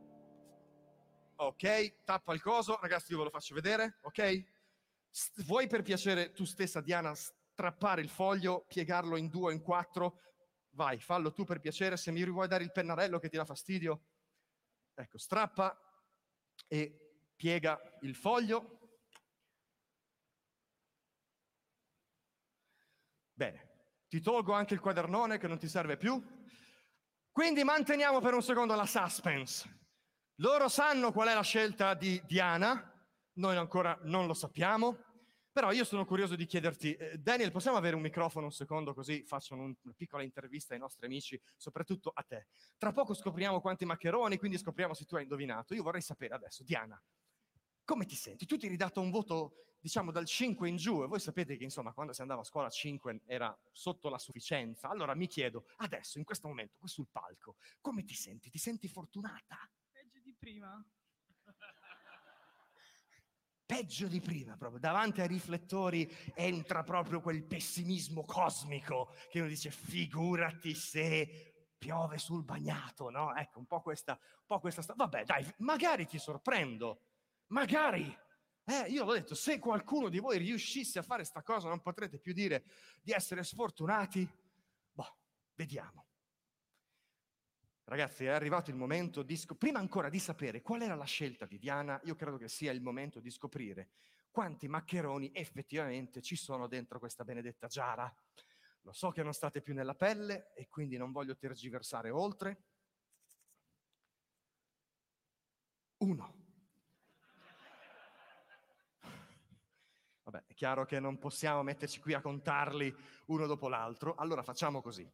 Ok, tappa il coso. Ragazzi, io ve lo faccio vedere, ok? S- vuoi per piacere tu stessa, Diana, strappare il foglio, piegarlo in due o in quattro? Vai, fallo tu per piacere. Se mi vuoi dare il pennarello che ti dà fastidio. Ecco, strappa e piega il foglio. Bene. Ti tolgo anche il quadernone che non ti serve più. Quindi manteniamo per un secondo la suspense. Loro sanno qual è la scelta di Diana, noi ancora non lo sappiamo. Però io sono curioso di chiederti, eh, Daniel, possiamo avere un microfono un secondo così faccio un, una piccola intervista ai nostri amici, soprattutto a te. Tra poco scopriamo quanti maccheroni, quindi scopriamo se tu hai indovinato. Io vorrei sapere adesso, Diana, come ti senti? Tu ti eri dato un voto, diciamo, dal cinque in giù, e voi sapete che, insomma, quando si andava a scuola cinque era sotto la sufficienza. Allora mi chiedo, adesso, in questo momento, qui sul palco, come ti senti? Ti senti fortunata? Peggio di prima. Peggio di prima, proprio. Davanti ai riflettori entra proprio quel pessimismo cosmico che uno dice, figurati se piove sul bagnato, no? Ecco, un po' questa, un po' questa sta- vabbè, dai, magari ti sorprendo, magari. Eh, io l'ho detto, se qualcuno di voi riuscisse a fare sta cosa non potrete più dire di essere sfortunati. Boh, vediamo. Ragazzi, è arrivato il momento di scop- prima ancora di sapere qual era la scelta di Diana, io credo che sia il momento di scoprire quanti maccheroni effettivamente ci sono dentro questa benedetta giara. Lo so che non state più nella pelle e quindi non voglio tergiversare oltre. Uno. Vabbè, è chiaro che non possiamo metterci qui a contarli uno dopo l'altro, allora facciamo così.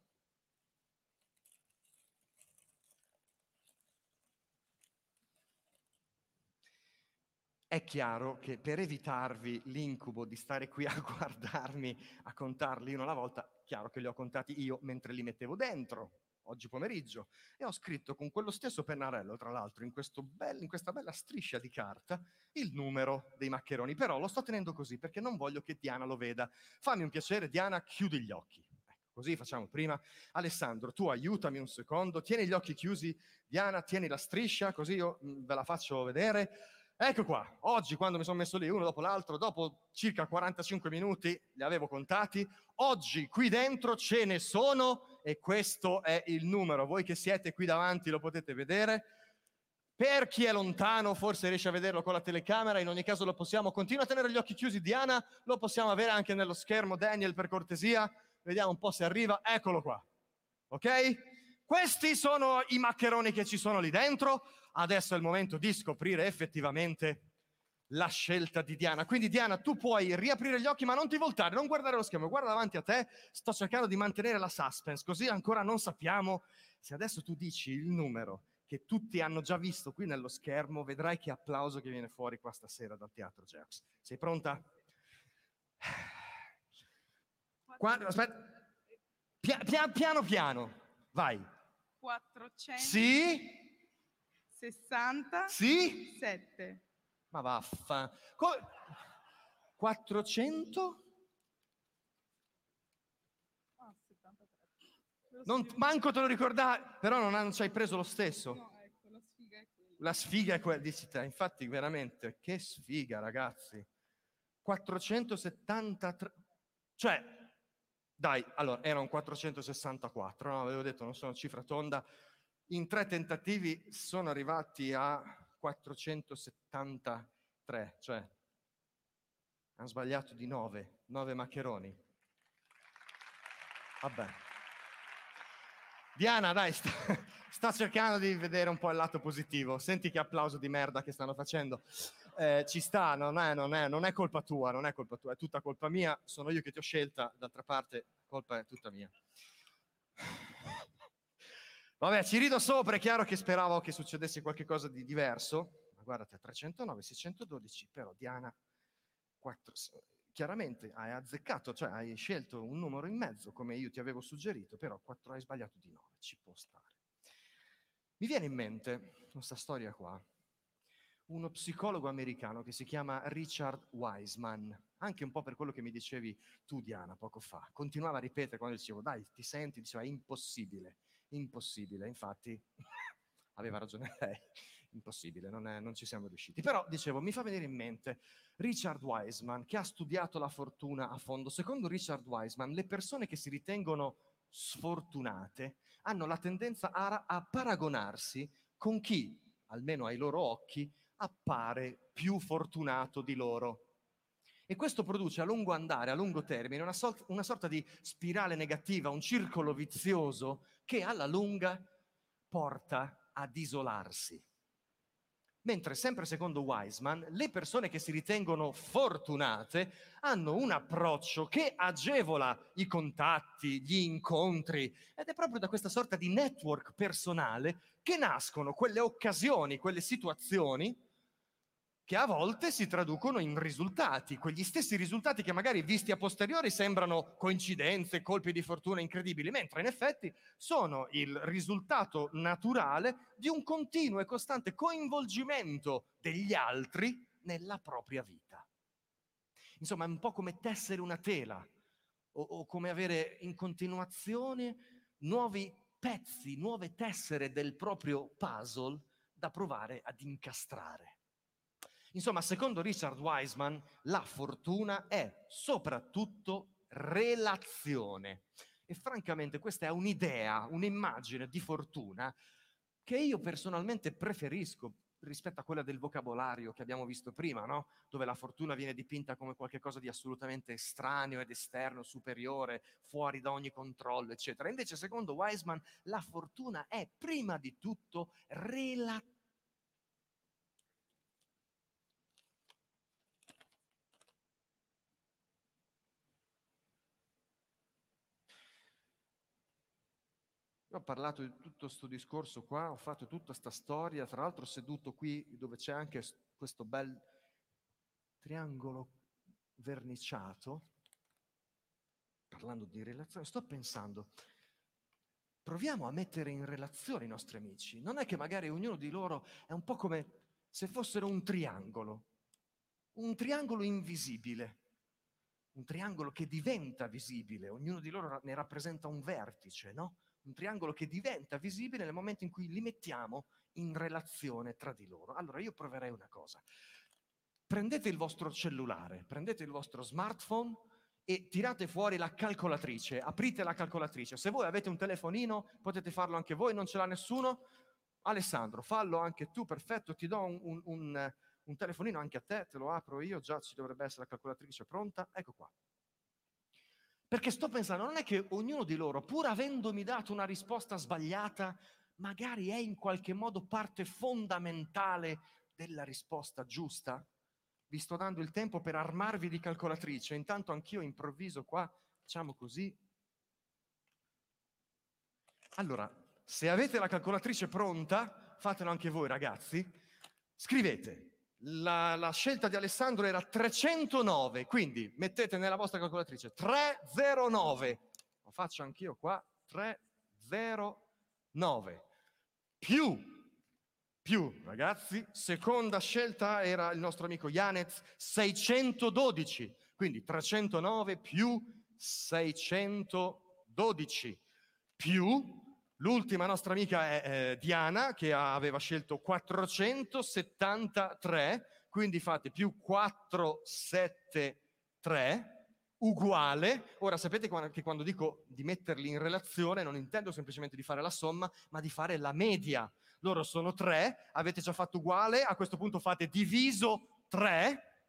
È chiaro che per evitarvi l'incubo di stare qui a guardarmi, a contarli uno alla volta, chiaro che li ho contati io mentre li mettevo dentro, oggi pomeriggio, e ho scritto con quello stesso pennarello, tra l'altro, in, questo bel, in questa bella striscia di carta, il numero dei maccheroni. Però lo sto tenendo così perché non voglio che Diana lo veda. Fammi un piacere, Diana, chiudi gli occhi. Ecco, così facciamo prima. Alessandro, tu aiutami un secondo, tieni gli occhi chiusi, Diana, tieni la striscia, così io mh, ve la faccio vedere. Ecco qua, oggi quando mi sono messo lì uno dopo l'altro, dopo circa quarantacinque minuti, li avevo contati, oggi qui dentro ce ne sono e questo è il numero. Voi che siete qui davanti lo potete vedere. Per chi è lontano forse riesce a vederlo con la telecamera, in ogni caso lo possiamo, continua a tenere gli occhi chiusi Diana, lo possiamo avere anche nello schermo, Daniel, per cortesia, vediamo un po' se arriva, eccolo qua, ok? Questi sono i maccheroni che ci sono lì dentro. Adesso è il momento di scoprire effettivamente la scelta di Diana. Quindi Diana, tu puoi riaprire gli occhi, ma non ti voltare, non guardare lo schermo, guarda davanti a te. Sto cercando di mantenere la suspense, così ancora non sappiamo se adesso tu dici il numero che tutti hanno già visto qui nello schermo, vedrai che applauso che viene fuori qua stasera dal Teatro Jerks. Sei pronta? Qua, aspetta. Pia, pia, piano piano, vai. quattrocento. Sì? sessanta. Sì? sette. Ma vaffa. Co- quattrocento? Ah, settantatré. Non, manco te lo ricordavi, però non, non ci hai preso lo stesso. No, ecco, la sfiga è quella. La sfiga è quella, dici te, infatti veramente, che sfiga ragazzi. quattrocentosettantatré, cioè, dai, allora, era un quattrocentosessantaquattro, no? Avevo detto, non sono cifra tonda, in tre tentativi sono arrivati a quattrocentosettantatré, cioè, hanno sbagliato di nove, nove maccheroni. Vabbè. Diana, dai, sta, sta cercando di vedere un po' il lato positivo. Senti che applauso di merda che stanno facendo. Eh, ci sta, non è, non, è, non è colpa tua, non è colpa tua, è tutta colpa mia. Sono io che ti ho scelta, d'altra parte, colpa è tutta mia. Vabbè, ci rido sopra, è chiaro che speravo che succedesse qualcosa di diverso. Ma guardate, trecentonove, seicentododici, però Diana, quattro... Chiaramente hai azzeccato, cioè hai scelto un numero in mezzo come io ti avevo suggerito, però quattro hai sbagliato di nove, ci può stare. Mi viene in mente questa storia qua, uno psicologo americano che si chiama Richard Wiseman, anche un po' per quello che mi dicevi tu Diana poco fa, continuava a ripetere quando dicevo dai ti senti, diceva è impossibile, impossibile, infatti aveva ragione lei, impossibile, non, è, non ci siamo riusciti. Però, dicevo, mi fa venire in mente Richard Wiseman, che ha studiato la fortuna a fondo. Secondo Richard Wiseman, le persone che si ritengono sfortunate hanno la tendenza a, a paragonarsi con chi, almeno ai loro occhi, appare più fortunato di loro. E questo produce a lungo andare, a lungo termine, una, sol- una sorta di spirale negativa, un circolo vizioso che alla lunga porta ad isolarsi. Mentre, sempre secondo Wiseman, le persone che si ritengono fortunate hanno un approccio che agevola i contatti, gli incontri, ed è proprio da questa sorta di network personale che nascono quelle occasioni, quelle situazioni che a volte si traducono in risultati, quegli stessi risultati che magari visti a posteriori sembrano coincidenze, colpi di fortuna incredibili, mentre in effetti sono il risultato naturale di un continuo e costante coinvolgimento degli altri nella propria vita. Insomma, è un po' come tessere una tela o, o come avere in continuazione nuovi pezzi, nuove tessere del proprio puzzle da provare ad incastrare. Insomma, secondo Richard Wiseman, la fortuna è soprattutto relazione. E francamente questa è un'idea, un'immagine di fortuna che io personalmente preferisco rispetto a quella del vocabolario che abbiamo visto prima, no? Dove la fortuna viene dipinta come qualcosa di assolutamente estraneo ed esterno, superiore, fuori da ogni controllo, eccetera. Invece, secondo Wiseman, la fortuna è prima di tutto relazione. Io ho parlato di tutto questo discorso qua, ho fatto tutta questa storia, tra l'altro seduto qui dove c'è anche questo bel triangolo verniciato, parlando di relazione, sto pensando, proviamo a mettere in relazione i nostri amici. Non è che magari ognuno di loro è un po' come se fossero un triangolo, un triangolo invisibile, un triangolo che diventa visibile, ognuno di loro ne rappresenta un vertice, no? Un triangolo che diventa visibile nel momento in cui li mettiamo in relazione tra di loro. Allora io proverei una cosa. Prendete il vostro cellulare, prendete il vostro smartphone e tirate fuori la calcolatrice, aprite la calcolatrice. Se voi avete un telefonino potete farlo anche voi, non ce l'ha nessuno? Alessandro, fallo anche tu, perfetto, ti do un, un, un, un telefonino anche a te, te lo apro io, già ci dovrebbe essere la calcolatrice pronta, ecco qua. Perché sto pensando, non è che ognuno di loro, pur avendomi dato una risposta sbagliata, magari è in qualche modo parte fondamentale della risposta giusta? Vi sto dando il tempo per armarvi di calcolatrice, intanto anch'io improvviso qua, facciamo così. Allora, se avete la calcolatrice pronta, fatelo anche voi ragazzi, scrivete. La, la scelta di Alessandro era trecentonove, quindi mettete nella vostra calcolatrice trecentonove, lo faccio anch'io qua, trecentonove, più, più ragazzi, seconda scelta era il nostro amico Yanez, seicentododici, quindi trecentonove più seicentododici, più... L'ultima nostra amica è eh, Diana, che aveva scelto quattrocentosettantatré, quindi fate più quattrocentosettantatré, uguale. Ora sapete che quando dico di metterli in relazione non intendo semplicemente di fare la somma, ma di fare la media. Loro sono tre, avete già fatto uguale, a questo punto fate diviso tre.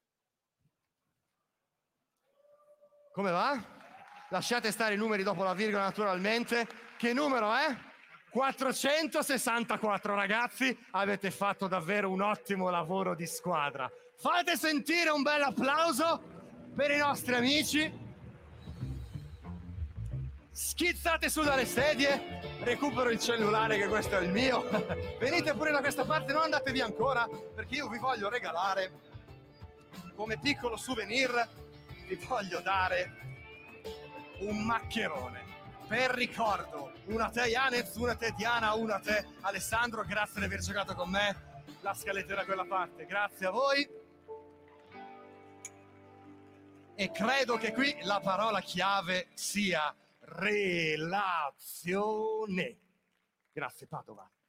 Come va? Lasciate stare i numeri dopo la virgola naturalmente. Che numero è? quattrocentosessantaquattro ragazzi, avete fatto davvero un ottimo lavoro di squadra. Fate sentire un bel applauso per i nostri amici. Schizzate su dalle sedie, recupero il cellulare che questo è il mio. Venite pure da questa parte, non andate via ancora, perché io vi voglio regalare, come piccolo souvenir, vi voglio dare un maccherone. Per ricordo, una te Yanez, una te Diana, una te Alessandro, grazie di aver giocato con me. La scaletta da quella parte, grazie a voi. E credo che qui la parola chiave sia relazione. Grazie Padova.